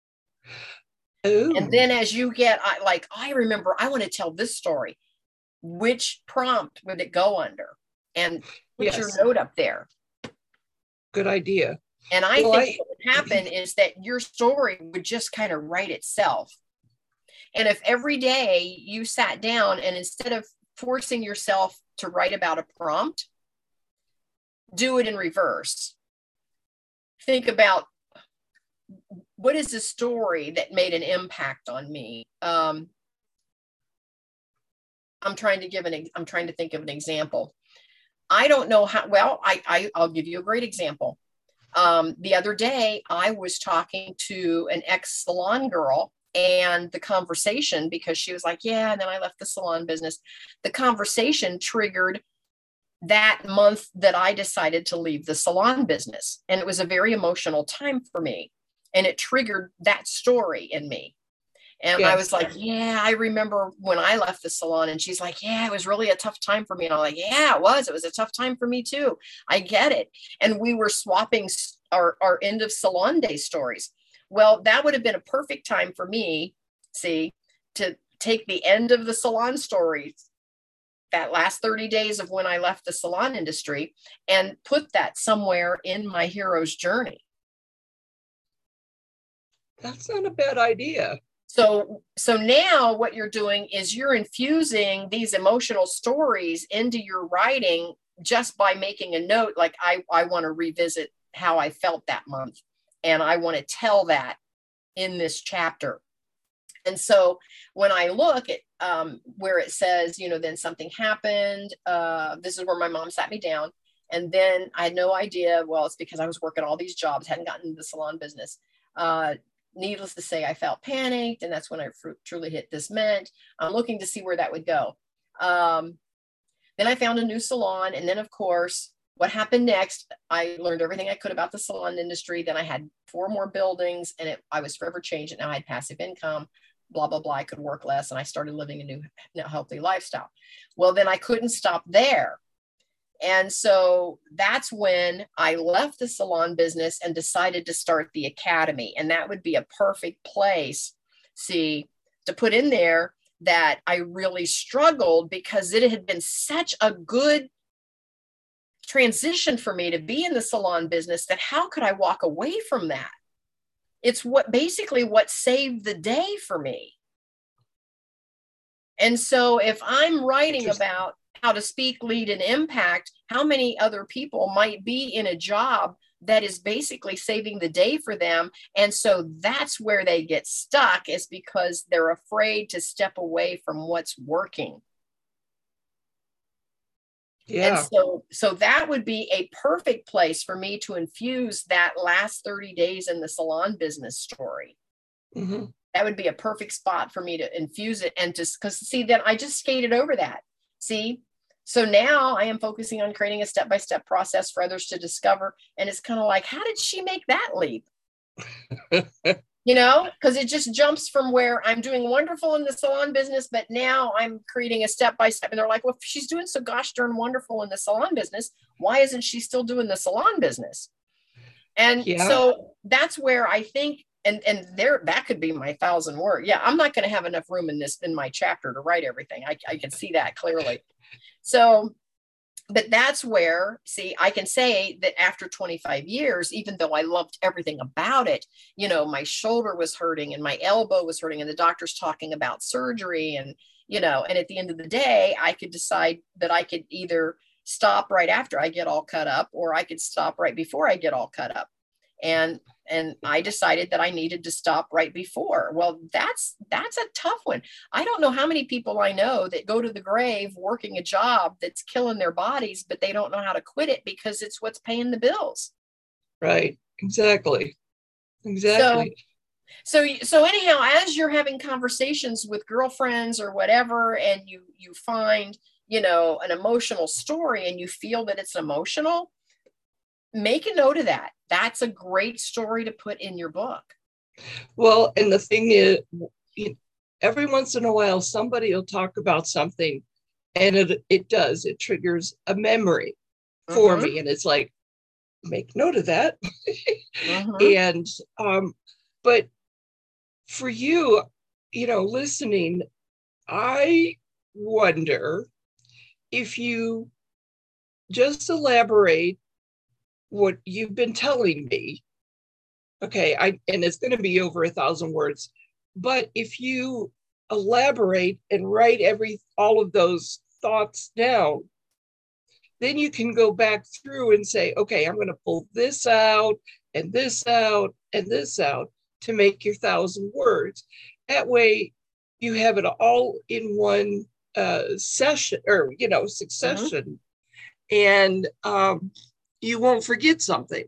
Ooh. And then as you get, I like, I remember I want to tell this story. Which prompt would it go under? And put yes. your note up there. Good idea. And I well, think I, what would happen is that your story would just kind of write itself. And if every day you sat down and instead of forcing yourself to write about a prompt, do it in reverse. Think about, what is the story that made an impact on me? Um, I'm trying to give an, I'm trying to think of an example. I don't know how, well, I, I, I'll give you a great example. Um, the other day, I was talking to an ex-salon girl, and the conversation, because she was like, yeah, and then I left the salon business. The conversation triggered that month that I decided to leave the salon business. And it was a very emotional time for me. And it triggered that story in me. And yes. I was like, yeah, I remember when I left the salon. And she's like, yeah, it was really a tough time for me. And I'm like, yeah, it was. It was a tough time for me too. I get it. And we were swapping our, our end of salon day stories. Well, that would have been a perfect time for me, see, to take the end of the salon stories, that last thirty days of when I left the salon industry, and put that somewhere in my hero's journey. That's not a bad idea. So, so now what you're doing is you're infusing these emotional stories into your writing just by making a note. Like, I, I want to revisit how I felt that month, and I want to tell that in this chapter. And so when I look at um, where it says, you know, then something happened, uh, this is where my mom sat me down. And then I had no idea. Well, it's because I was working all these jobs, hadn't gotten into the salon business. Uh, needless to say, I felt panicked. And that's when I fr- truly hit this meant. I'm looking to see where that would go. Um, then I found a new salon. And then, of course, what happened next, I learned everything I could about the salon industry. Then I had four more buildings, and it, I was forever changed. And now I had passive income. Blah, blah, blah. I could work less, and I started living a new healthy lifestyle. Well, then I couldn't stop there. And so that's when I left the salon business and decided to start the academy. And that would be a perfect place, see, to put in there that I really struggled, because it had been such a good transition for me to be in the salon business that how could I walk away from that? It's what basically what saved the day for me. And so if I'm writing about how to speak, lead, and impact, how many other people might be in a job that is basically saving the day for them? And so that's where they get stuck, is because they're afraid to step away from what's working. Yeah. And so, so that would be a perfect place for me to infuse that last thirty days in the salon business story. Mm-hmm. That would be a perfect spot for me to infuse it. And just because, see, then I just skated over that. See, so now I am focusing on creating a step-by-step process for others to discover. And it's kind of like, how did she make that leap? You know, because it just jumps from where I'm doing wonderful in the salon business, but now I'm creating a step-by-step. And they're like, well, if she's doing so gosh darn wonderful in the salon business, why isn't she still doing the salon business? And yeah. So that's where I think, and, and there, that could be my thousand word. Yeah, I'm not going to have enough room in this, in my chapter to write everything. I, I can see that clearly. So, but that's where, see, I can say that after twenty-five years, even though I loved everything about it, you know, my shoulder was hurting and my elbow was hurting, and the doctor's talking about surgery, and, you know, and at the end of the day, I could decide that I could either stop right after I get all cut up, or I could stop right before I get all cut up. And, and I decided that I needed to stop right before. Well, that's, that's a tough one. I don't know how many people I know that go to the grave working a job that's killing their bodies, but they don't know how to quit it because it's what's paying the bills. Right. Exactly. Exactly. So, so, so anyhow, as you're having conversations with girlfriends or whatever, and you, you find, you know, an emotional story and you feel that it's emotional, make a note of that. That's a great story to put in your book. Well, and the thing is, every once in a while, somebody will talk about something, and it, it does, it triggers a memory for mm-hmm. me. And it's like, make note of that. mm-hmm. And, um, but for you, you know, listening, I wonder if you just elaborate what you've been telling me. Okay, I and it's going to be over a thousand words, but if you elaborate and write every all of those thoughts down, then you can go back through and say, okay, I'm going to pull this out and this out and this out to make your thousand words. That way you have it all in one uh, session, or, you know, succession. Mm-hmm. And um, you won't forget something.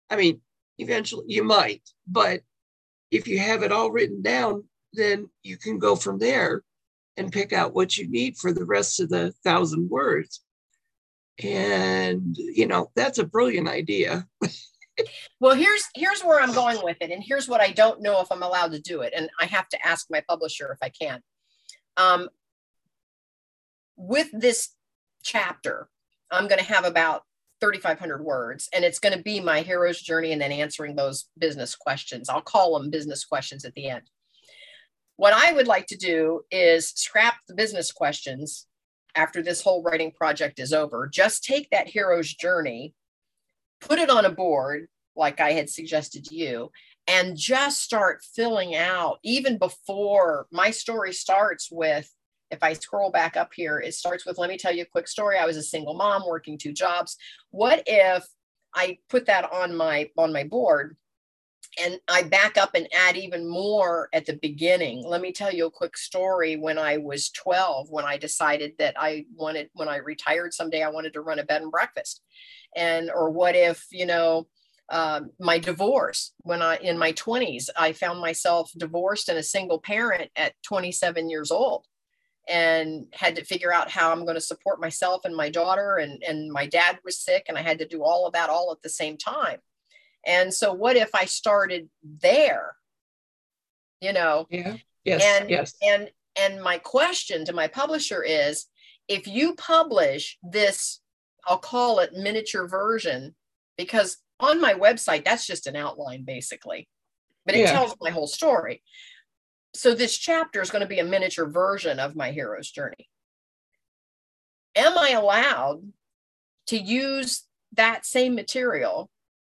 I mean, eventually you might, but if you have it all written down, then you can go from there and pick out what you need for the rest of the thousand words. And, you know, that's a brilliant idea. Well, here's here's where I'm going with it. And here's what I don't know if I'm allowed to do it. And I have to ask my publisher if I can. Um, with this chapter, I'm going to have about thirty-five hundred words, and it's going to be my hero's journey and then answering those business questions. I'll call them business questions at the end. What I would like to do is scrap the business questions after this whole writing project is over. Just take that hero's journey, put it on a board, like I had suggested to you, and just start filling out, even before my story starts with, if I scroll back up here, it starts with, let me tell you a quick story. I was a single mom working two jobs. What if I put that on my, on my board and I back up and add even more at the beginning? Let me tell you a quick story. When I was twelve, when I decided that I wanted, when I retired someday, I wanted to run a bed and breakfast. And, or what if, you know, um, my divorce, when I, in my twenties, I found myself divorced and a single parent at twenty-seven years old, and had to figure out how I'm going to support myself and my daughter, and, and my dad was sick, and I had to do all of that all at the same time. And so what if I started there, you know? Yeah. Yes. And, yes. and, and my question to my publisher is, if you publish this, I'll call it miniature version, because on my website, that's just an outline basically, but it Yeah. tells my whole story. So this chapter is going to be a miniature version of my hero's journey. Am I allowed to use that same material,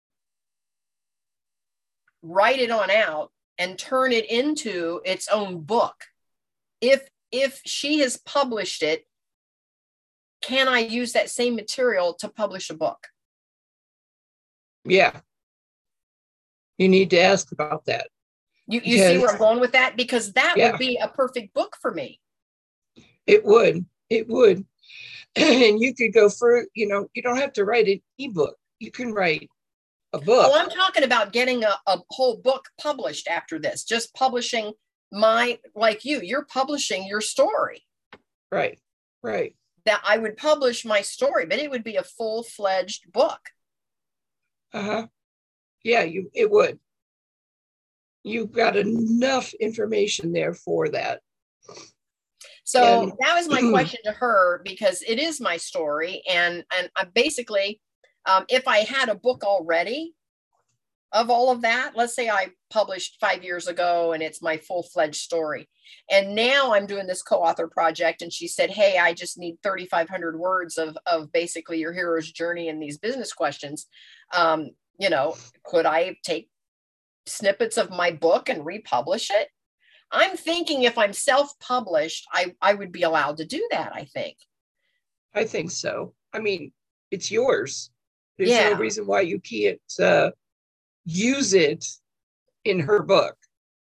write it on out, and turn it into its own book? If, if she has published it, can I use that same material to publish a book? Yeah. You need to ask about that. You, you see where I'm going with that? Because that yeah. would be a perfect book for me. It would. It would. And you could go for, you know, you don't have to write an ebook. You can write a book. Oh, I'm talking about getting a, a whole book published after this. Just publishing my, like you, you're publishing your story. Right. Right. That I would publish my story, but it would be a full-fledged book. Uh-huh. Yeah, you it would. You've got enough information there for that. So and, that was my question to her, because it is my story. And, and I basically, um, if I had a book already of all of that, let's say I published five years ago and it's my full-fledged story, and now I'm doing this co-author project, and she said, hey, I just need thirty-five hundred words of, of basically your hero's journey and these business questions. Um, you know, could I take snippets of my book and republish it? I'm thinking if I'm self-published, I, I would be allowed to do that, I think. I think so. I mean, it's yours. There's Yeah. no reason why you can't uh, use it in her book.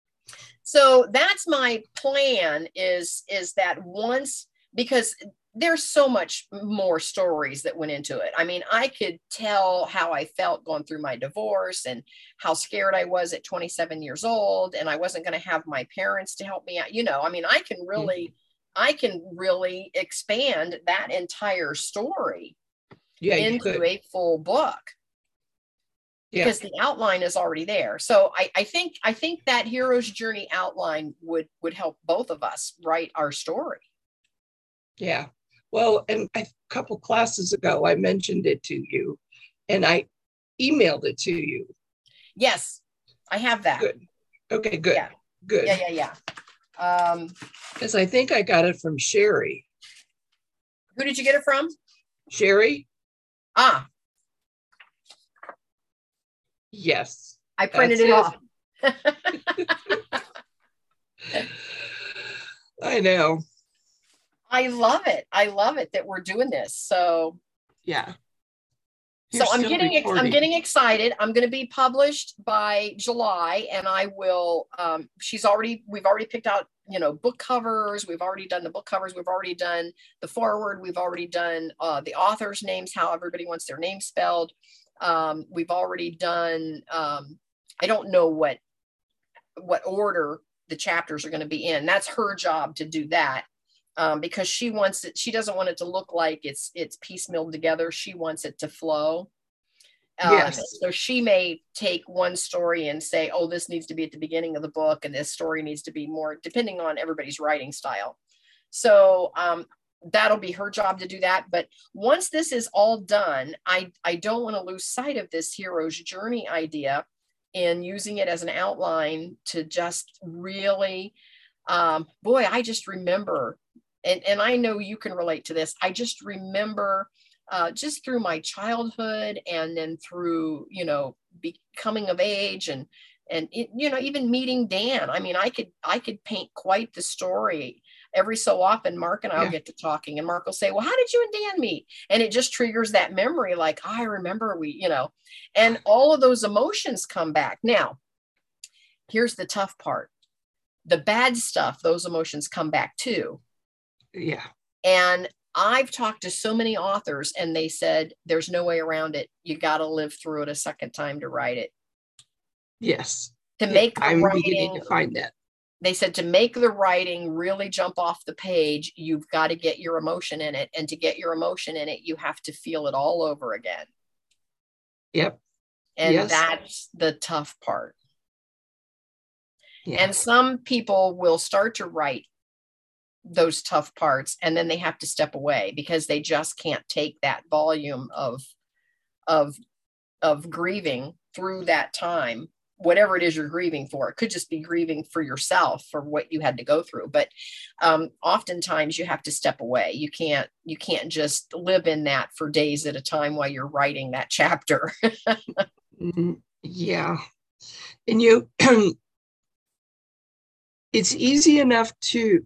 So that's my plan, is, is that once, because there's so much more stories that went into it. I mean, I could tell how I felt going through my divorce and how scared I was at twenty-seven years old, and I wasn't going to have my parents to help me out. You know, I mean, I can really, mm-hmm. I can really expand that entire story yeah, into a full book. Yeah. Because the outline is already there. So I, I think I think that hero's journey outline would would help both of us write our story. Yeah. Well, and a couple classes ago, I mentioned it to you, and I emailed it to you. Yes, I have that. Good. Okay, good. Yeah. Good. Yeah, yeah, yeah. Um, because I think I got it from Sherry. Who did you get it from? Sherry. Ah. Yes. I printed it, it off. I know. I love it. I love it that we're doing this. So yeah. You're so I'm getting recording. I'm getting excited. I'm going to be published by July, and I will. Um, she's already. We've already picked out, you know, book covers. We've already done the book covers. We've already done the foreword. We've already done uh, the authors' names, how everybody wants their name spelled. Um, we've already done, um, I don't know what, what order the chapters are going to be in. That's her job to do that. Um, because she wants it, she doesn't want it to look like it's, it's piecemealed together. She wants it to flow. Uh, Yes. So she may take one story and say, oh, this needs to be at the beginning of the book, and this story needs to be more, depending on everybody's writing style. So um, that'll be her job to do that. But once this is all done, I, I don't want to lose sight of this hero's journey idea and using it as an outline to just really, um, boy, I just remember, and, and I know you can relate to this. I just remember uh, just through my childhood and then through, you know, becoming of age and, and, it, you know, even meeting Dan. I mean, I could, I could paint quite the story. Every so often, Mark and I'll Yeah. get to talking and Mark will say, well, how did you and Dan meet? And it just triggers that memory. Like, I remember we, you know, and all of those emotions come back. Now, here's the tough part. The bad stuff, those emotions come back too. Yeah. And I've talked to so many authors and they said, there's no way around it. You got to live through it a second time to write it. Yes. To Yeah, make the I'm writing, beginning to find that. They said to make the writing really jump off the page, you've got to get your emotion in it. And to get your emotion in it, you have to feel it all over again. Yep. And Yes. that's the tough part. Yeah. And some people will start to write those tough parts and then they have to step away because they just can't take that volume of, of, of grieving through that time. Whatever it is you're grieving for, it could just be grieving for yourself for what you had to go through. But um, oftentimes you have to step away. You can't, you can't just live in that for days at a time while you're writing that chapter. Yeah. And you, it's easy enough to,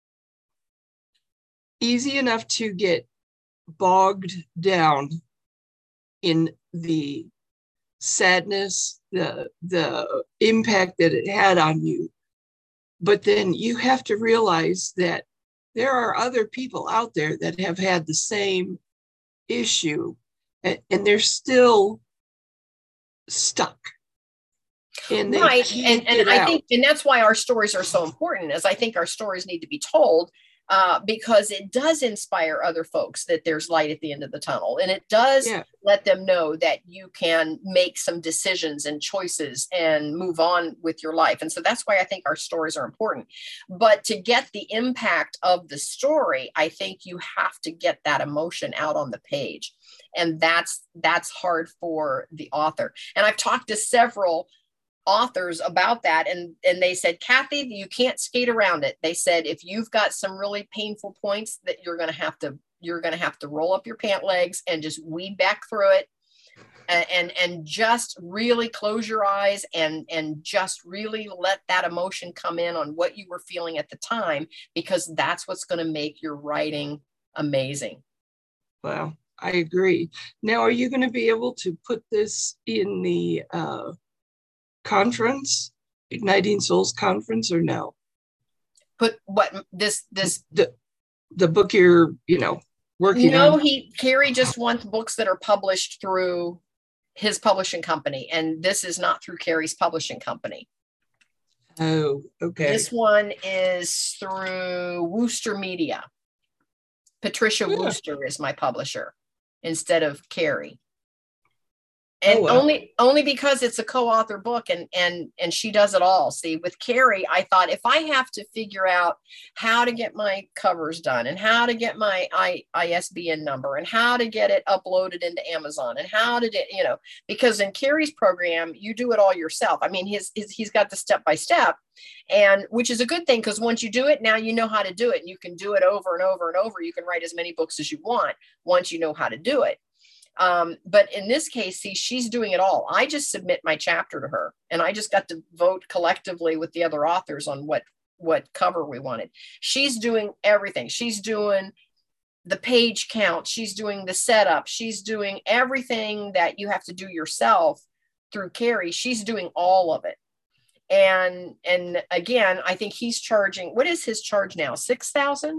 easy enough to get bogged down in the sadness, the the impact that it had on you. But then you have to realize that there are other people out there that have had the same issue and, and they're still stuck. And they Right. can't And, and get I out. think, and that's why our stories are so important, is I think our stories need to be told uh, because it does inspire other folks that there's light at the end of the tunnel. And it does Yeah. let them know that you can make some decisions and choices and move on with your life. And so that's why I think our stories are important. But to get the impact of the story, I think you have to get that emotion out on the page. And that's, that's hard for the author. And I've talked to several authors about that, and and they said, Kathy, you can't skate around it. They said if you've got some really painful points that you're going to have to you're going to have to roll up your pant legs and just weed back through it and, and and just really close your eyes and and just really let that emotion come in on what you were feeling at the time, because that's what's going to make your writing amazing. Well, I agree. Now, are you going to be able to put this in the uh conference, Igniting Souls conference, or no? Put what this this the the book you're you know working no on? he Carey just wants books that are published through his publishing company, and this is not through Carey's publishing company. Oh, okay. This one is through Wooster Media. Patricia Yeah. Wooster is my publisher instead of Carey. And Oh, well. only only because it's a co-author book, and and and she does it all. See, with Carey, I thought if I have to figure out how to get my covers done and how to get my I, I S B N number and how to get it uploaded into Amazon and how to do, you know, because in Carey's program, you do it all yourself. I mean, his, his he's got the step by step, and which is a good thing, because once you do it, now you know how to do it, and you can do it over and over and over. You can write as many books as you want once you know how to do it. Um, but in this case, see, she's doing it all. I just submit my chapter to her, and I just got to vote collectively with the other authors on what, what cover we wanted. She's doing everything. She's doing the page count. She's doing the setup. She's doing everything that you have to do yourself through Carey. She's doing all of it. And, and again, I think he's charging, what is his charge now? six thousand?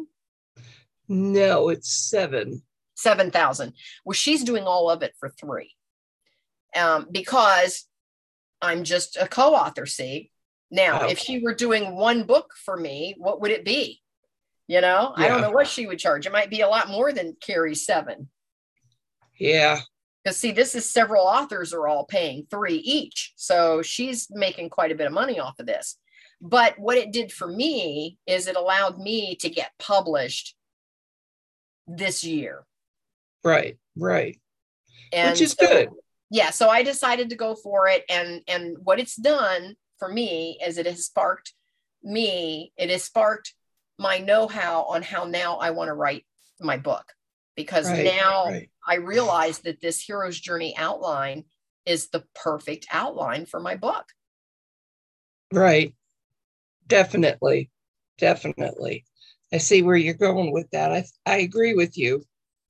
No, it's seven. seven thousand. Well, she's doing all of it for three. um, because I'm just a co-author. See, now, Okay. if she were doing one book for me, what would it be? You know, yeah. I don't know what she would charge. It might be a lot more than Carrie's seven. Yeah. Because see, this is several authors are all paying three each. So she's making quite a bit of money off of this. But what it did for me is it allowed me to get published this year. Right, right. And which is so, good. Yeah. So I decided to go for it. And, and what it's done for me is it has sparked me, it has sparked my know-how on how now I want to write my book. Because right, now right. I realize that this hero's journey outline is the perfect outline for my book. Right. Definitely. Definitely. I see where you're going with that. I, I agree with you.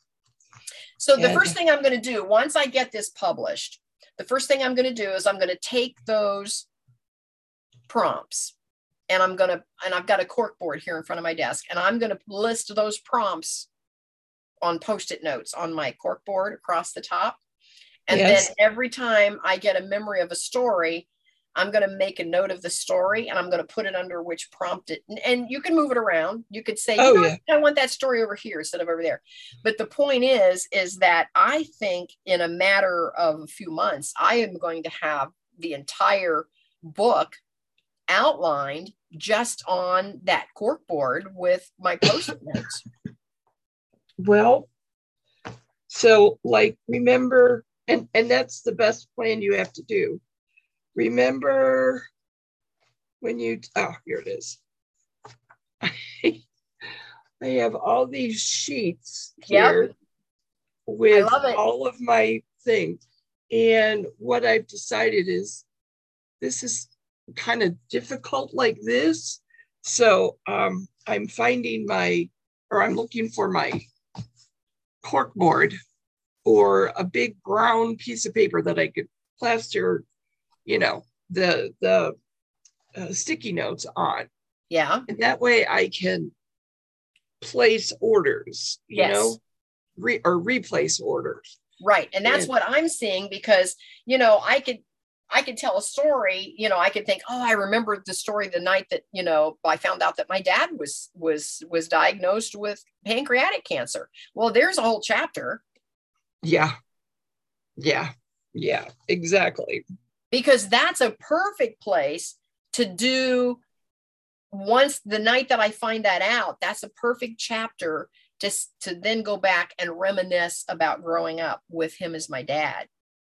So and the first thing I'm going to do, once I get this published, the first thing I'm going to do is I'm going to take those prompts and I'm going to, and I've got a cork board here in front of my desk, and I'm going to list those prompts on Post-it notes on my cork board across the top. And yes. then every time I get a memory of a story, I'm going to make a note of the story and I'm going to put it under which prompt it. And, and you can move it around. You could say, oh, you know, yeah. I want that story over here instead of over there. But the point is, is that I think in a matter of a few months, I am going to have the entire book outlined just on that cork board with my Post-it notes. Well, so like, remember, and, and that's the best plan you have to do. Remember when you, oh, here it is. I have all these sheets here yep. with all of my things. And what I've decided is this is kind of difficult like this. So um, I'm finding my, or I'm looking for my cork board or a big brown piece of paper that I could plaster, you know, the the uh, sticky notes on. Yeah. And that way I can place orders, you yes. know, re- or replace orders. Right. And that's and, what I'm seeing, because, you know, I could I could tell a story, you know, I could think, oh, I remember the story the night that, you know, I found out that my dad was, was, was diagnosed with pancreatic cancer. Well, there's a whole chapter. Yeah. Yeah. Yeah, exactly. Because that's a perfect place to do once the night that I find that out, that's a perfect chapter to, to then go back and reminisce about growing up with him as my dad.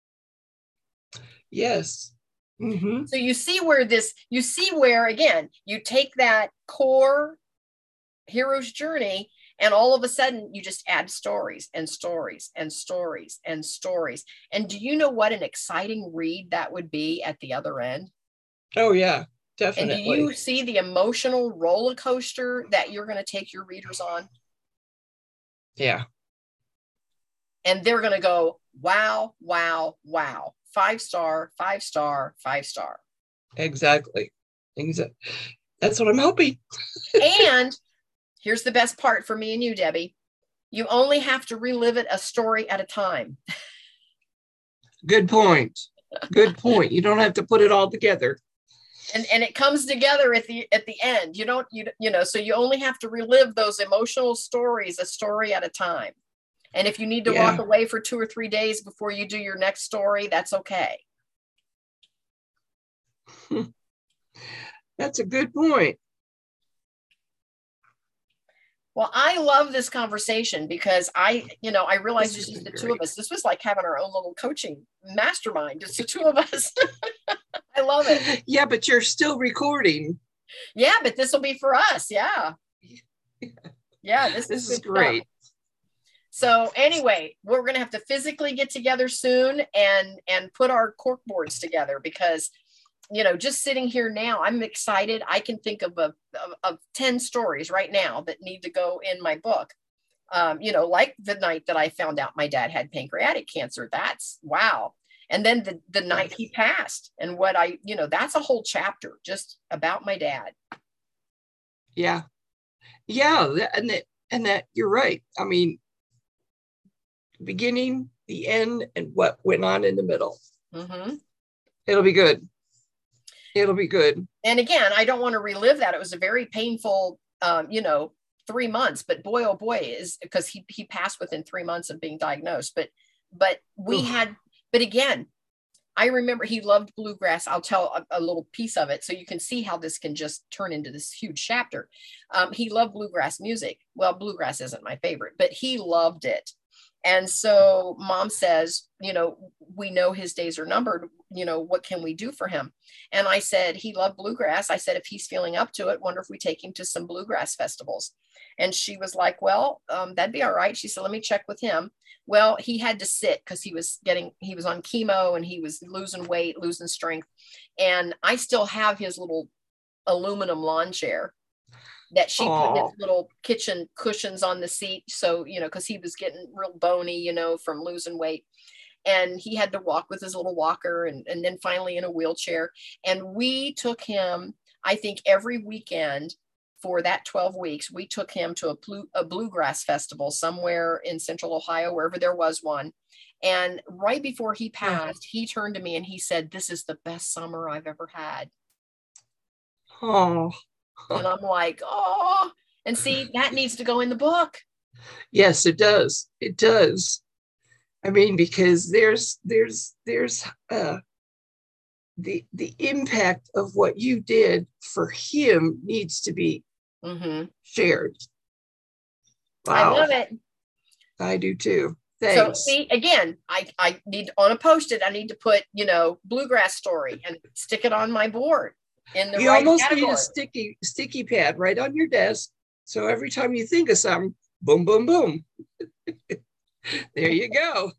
Yes. Mm-hmm. So you see where this, you see where, again, you take that core hero's journey and all of a sudden you just add stories and stories and stories and stories. And do you know what an exciting read that would be at the other end? Oh, yeah, definitely. And do you see the emotional roller coaster that you're going to take your readers on? Yeah. And they're going to go, wow, wow, wow. Five star, five star, five star. Exactly. Exactly. That's what I'm hoping. And here's the best part for me and you, Debbie. You only have to relive it a story at a time. Good point. Good point. You don't have to put it all together. And and it comes together at the at the end. You don't you you know, so you only have to relive those emotional stories a story at a time. And if you need to yeah. walk away for two or three days before you do your next story, that's okay. That's a good point. Well, I love this conversation because I, you know, I realized it's just the great. two of us. This was like having our own little coaching mastermind. Just the two of us. I love it. Yeah, but you're still recording. Yeah, but this will be for us. Yeah. Yeah, this, this is, is great. Stuff. So anyway, we're going to have to physically get together soon and, and put our cork boards together because, you know, just sitting here now, I'm excited. I can think of, a, of, of ten stories right now that need to go in my book. Um, you know, like the night that I found out my dad had pancreatic cancer. That's wow. And then the, the night he passed and what I, you know, that's a whole chapter just about my dad. Yeah. Yeah. And that, and that you're right. I mean, beginning, the end, and what went on in the middle. Mm-hmm. It'll be good. It'll be good. And again, I don't want to relive that. It was a very painful, um, you know, three months, but boy, oh boy, is because he, he passed within three months of being diagnosed. But, but we Oof. had, but again, I remember he loved bluegrass. I'll tell a, a little piece of it so you can see how this can just turn into this huge chapter. Um, he loved bluegrass music. Well, bluegrass isn't my favorite, but he loved it. And so mom says, you know, we know his days are numbered. You know, what can we do for him? And I said, he loved bluegrass. I said, if he's feeling up to it, wonder if we take him to some bluegrass festivals. And she was like, well, um, that'd be all right. She said, let me check with him. Well, he had to sit because he was getting, he was on chemo and he was losing weight, losing strength. And I still have his little aluminum lawn chair that she Aww. Put his little kitchen cushions on the seat. So, you know, because he was getting real bony, you know, from losing weight. And he had to walk with his little walker and, and then finally in a wheelchair. And we took him, I think every weekend for that twelve weeks, we took him to a, blue, a bluegrass festival somewhere in central Ohio, wherever there was one. And right before he passed, he turned to me and he said, this is the best summer I've ever had. Oh. And I'm like, oh, and see, that needs to go in the book. Yes, it does. It does. I mean, because there's, there's, there's uh, the, the impact of what you did for him needs to be mm-hmm. shared. Wow. I love it. I do too. Thanks. So see, again, I, I need on a post-it, I need to put, you know, bluegrass story and stick it on my board. In the you right almost category. need a sticky sticky pad right on your desk. So every time you think of something, boom, boom, boom. There you go.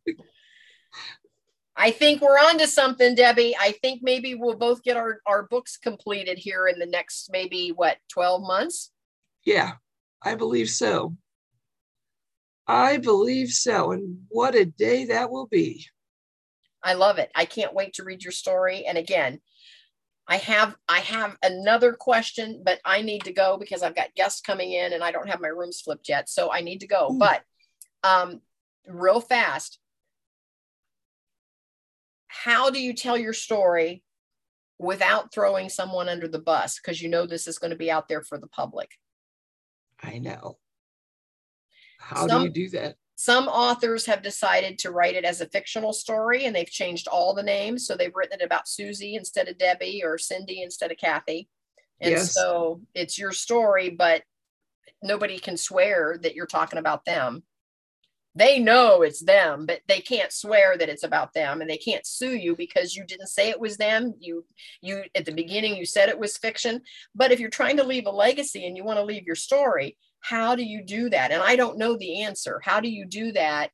I think we're on to something, Debbie. I think maybe we'll both get our, our books completed here in the next, maybe what, twelve months? Yeah, I believe so. I believe so. And what a day that will be. I love it. I can't wait to read your story. And again, I have I have another question, but I need to go because I've got guests coming in and I don't have my rooms flipped yet. So I need to go. Ooh. But um, real fast, how do you tell your story without throwing someone under the bus? Because you know this is going to be out there for the public. I know. How some, do you do that? Some authors have decided to write it as a fictional story and they've changed all the names. So they've written it about Susie instead of Debbie or Cindy instead of Kathy. And yes. So it's your story, but nobody can swear that you're talking about them. They know it's them, but they can't swear that it's about them and they can't sue you because you didn't say it was them. You, you, at the beginning, you said it was fiction, but if you're trying to leave a legacy and you want to leave your story, how do you do that? And I don't know the answer. How do you do that?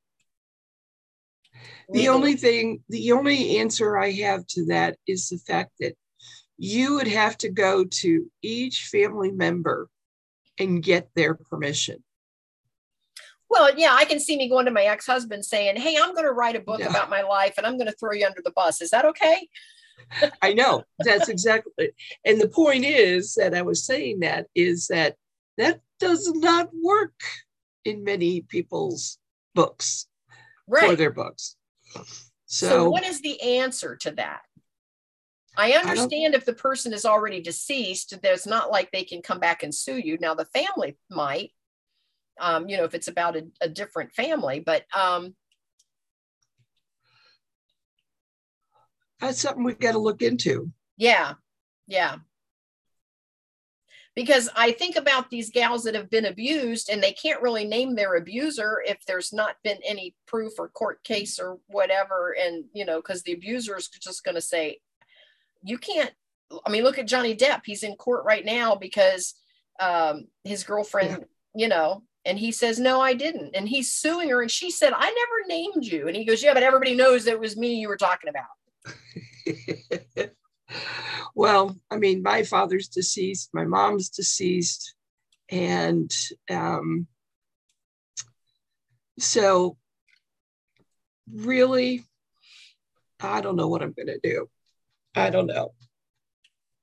The only thing, the only answer I have to that is the fact that you would have to go to each family member and get their permission. Well, yeah, I can see me going to my ex-husband saying, hey, I'm going to write a book yeah. about my life and I'm going to throw you under the bus. Is that okay? I know. That's exactly it. And the point is that I was saying that is that that does not work in many people's books, right. for their books. So, so what is the answer to that? I understand I if the person is already deceased, there's not like they can come back and sue you. Now the family might, um, you know, if it's about a, a different family, but um, that's something we got to look into. Yeah, yeah. Because I think about these gals that have been abused and they can't really name their abuser if there's not been any proof or court case or whatever. And, you know, because the abuser is just going to say, you can't, I mean, look at Johnny Depp. He's in court right now because um, his girlfriend, yeah. you know, and he says, no, I didn't. And he's suing her. And she said, I never named you. And he goes, yeah, but everybody knows that it was me you were talking about. Well, I mean, my father's deceased, my mom's deceased, and um, so really, I don't know what I'm going to do. I don't know.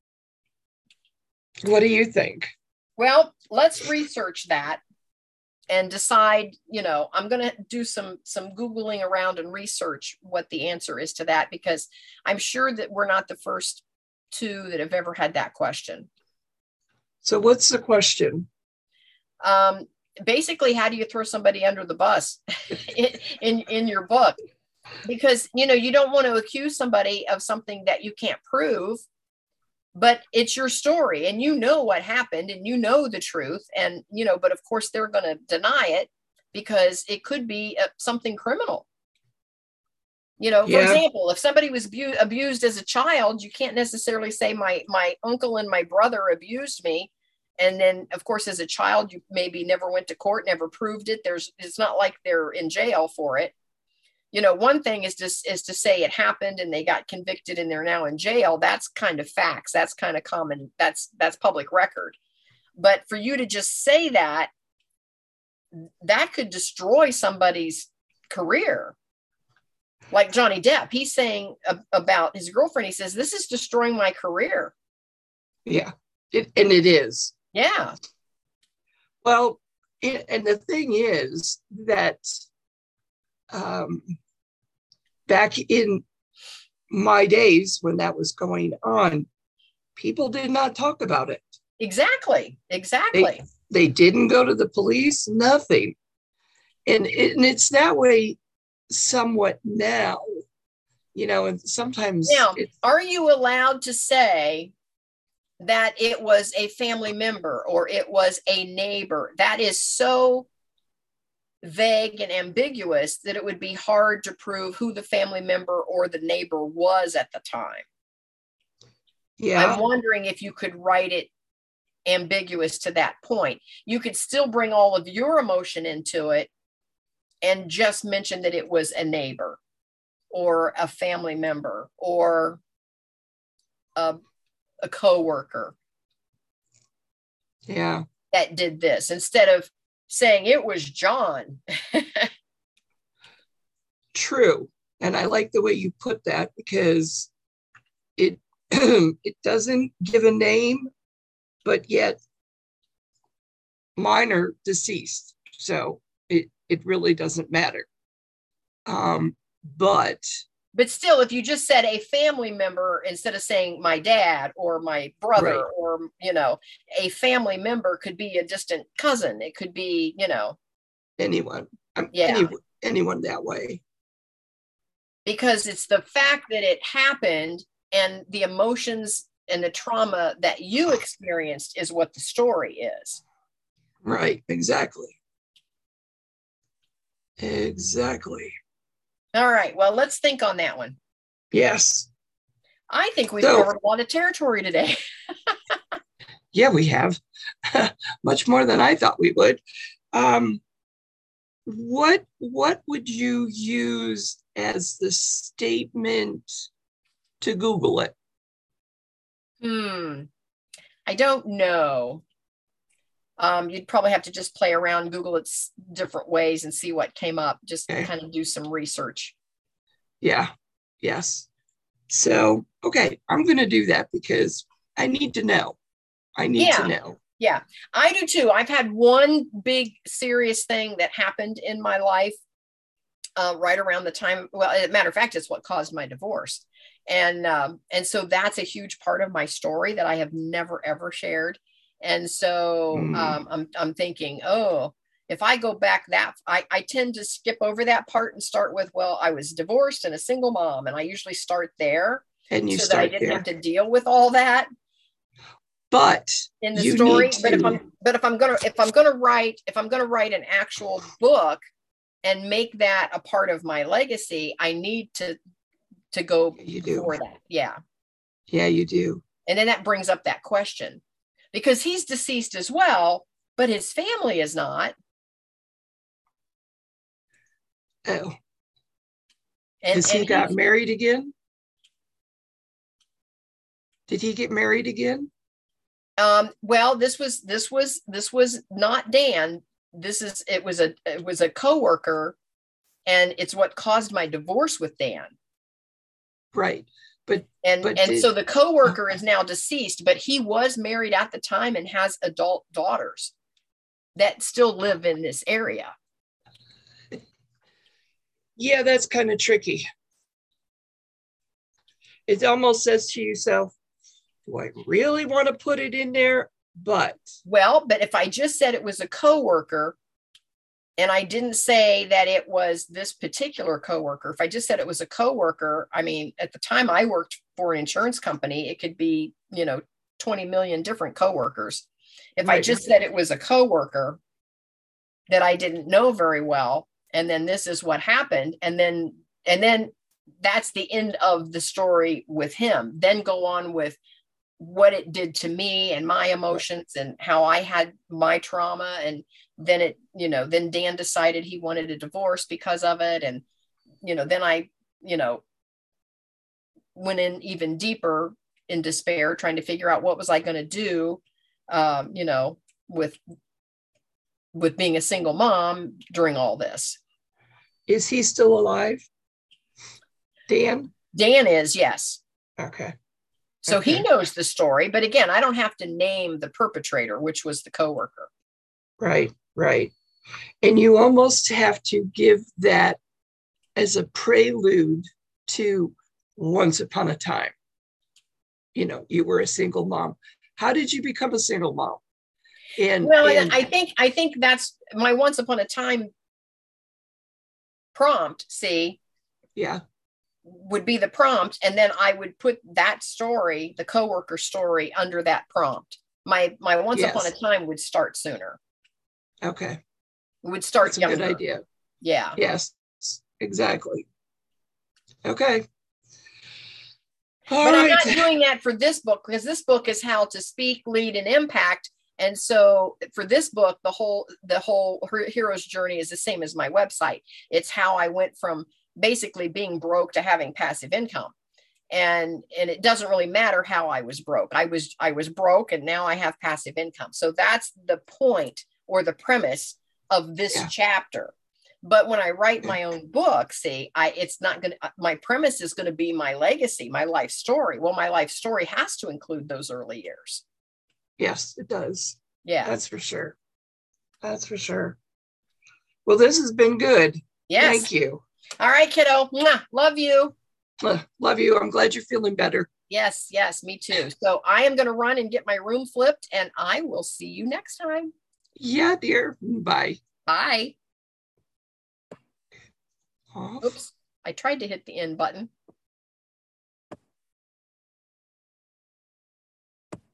What do you think? Well, let's research that and decide, you know, I'm going to do some some Googling around and research what the answer is to that, because I'm sure that we're not the first two that have ever had that question. So what's the question? Um, basically, how do you throw somebody under the bus in, in, in your book? Because, you know, you don't want to accuse somebody of something that you can't prove, but it's your story and you know what happened and you know the truth. And, you know, but of course they're going to deny it because it could be uh, something criminal. You know, for Yeah. example, if somebody was abu- abused as a child, you can't necessarily say my my uncle and my brother abused me. And then, of course, as a child, you maybe never went to court, never proved it. There's, it's not like they're in jail for it. You know, one thing is just is to say it happened and they got convicted and they're now in jail. That's kind of facts. That's kind of common. That's that's public record. But for you to just say that, that could destroy somebody's career. Like Johnny Depp, he's saying about his girlfriend, he says, this is destroying my career. Yeah, it, and it is. Yeah. Well, it, and the thing is that um, back in my days when that was going on, people did not talk about it. Exactly. Exactly. They, they didn't go to the police, nothing. And, it, and it's that way somewhat now, you know, and sometimes. Now, are you allowed to say that it was a family member or it was a neighbor? That is so vague and ambiguous that it would be hard to prove who the family member or the neighbor was at the time. Yeah. I'm wondering if you could write it ambiguous to that point. You could still bring all of your emotion into it and just mention that it was a neighbor or a family member or a, a coworker. Yeah. That did this, instead of saying it was John. True. And I like the way you put that, because it it doesn't give a name, but yet mine are deceased. So it, it really doesn't matter. Um, but But still, if you just said a family member instead of saying my dad or my brother, right. or, you know, a family member could be a distant cousin. It could be, you know, anyone. Yeah. Any, anyone that way. Because it's the fact that it happened and the emotions and the trauma that you experienced is what the story is. Right. Exactly. Exactly. All right. Well, let's think on that one. Yes. I think we've So, covered a lot of territory today. Yeah, we have. Much more than I thought we would. Um, what what would you use as the statement to Google it? Hmm. I don't know. Um, you'd probably have to just play around, Google it different ways and see what came up. Just okay. Kind of do some research. Yeah. Yes. So, okay, I'm going to do that because I need to know. I need yeah. to know. Yeah, I do too. I've had one big serious thing that happened in my life uh, right around the time. Well, as a matter of fact, it's what caused my divorce. And, um, and so that's a huge part of my story that I have never, ever shared. And so mm. um, I'm, I'm thinking, oh, if I go back that, I, I tend to skip over that part and start with, well, I was divorced and a single mom. And I usually start there. And you so start that I didn't there. have to deal with all that. But in the you story, to... but if I'm, but if I'm gonna, if I'm gonna write, if I'm gonna write an actual book and make that a part of my legacy, I need to, to go you do. for that. Yeah. Yeah, you do. And then that brings up that question, because he's deceased as well, but his family is not. Oh. And, Has he and got he, married again? Did he get married again? Um, well, this was, this was, this was not Dan. This is, it was a, it was a coworker, and it's what caused my divorce with Dan. Right. But, and, but and did, so the coworker is now deceased, but he was married at the time and has adult daughters. that still live in this area. Yeah, that's kind of tricky. It almost says to yourself, do I really want to put it in there? But well, but if I just said it was a coworker and I didn't say that it was this particular coworker, if I just said it was a coworker, I mean, at the time I worked for an insurance company, it could be, you know, twenty million different coworkers. If right. I just said it was a coworker that I didn't know very well, and then this is what happened, and then and then that's the end of the story with him. Then go on with what it did to me and my emotions and how I had my trauma. And then it, you know, then Dan decided he wanted a divorce because of it. And, you know, then I, you know, went in even deeper in despair, trying to figure out what was I going to do, um, you know, with, with being a single mom during all this. Is he still alive? Dan? Dan is, yes. Okay. So okay. he knows the story, but again, I don't have to name the perpetrator, which was the coworker. Right, right. And you almost have to give that as a prelude to Once Upon a Time. You know, you were a single mom. How did you become a single mom? And well, and, I think I think that's my Once Upon a Time prompt. See, yeah, would be the prompt, and then I would put that story, the coworker story, under that prompt. My my Once yes. Upon a Time would start sooner. Okay, it would start that's younger. a good idea. Yeah. Yes, exactly. Okay. All but right. I'm not doing that for this book, because this book is How to Speak, Lead, and Impact. And so for this book, the whole the whole hero's journey is the same as my website. It's how I went from basically being broke to having passive income. And, and it doesn't really matter how I was broke. I was, I was broke and now I have passive income. So that's the point or the premise of this yeah. chapter. But when I write my own book, see, I, it's not going to, my premise is going to be my legacy, my life story. Well, my life story has to include those early years. Yes, it does. Yeah, that's for sure. That's for sure. Well, this has been good. Yes. Thank you. All right, kiddo. Mwah. Love you. Uh, love you. I'm glad you're feeling better. Yes, yes, me too. So I am going to run and get my room flipped, and I will see you next time. Yeah, dear. Bye. Bye. Off. Oops. I tried to hit the end button.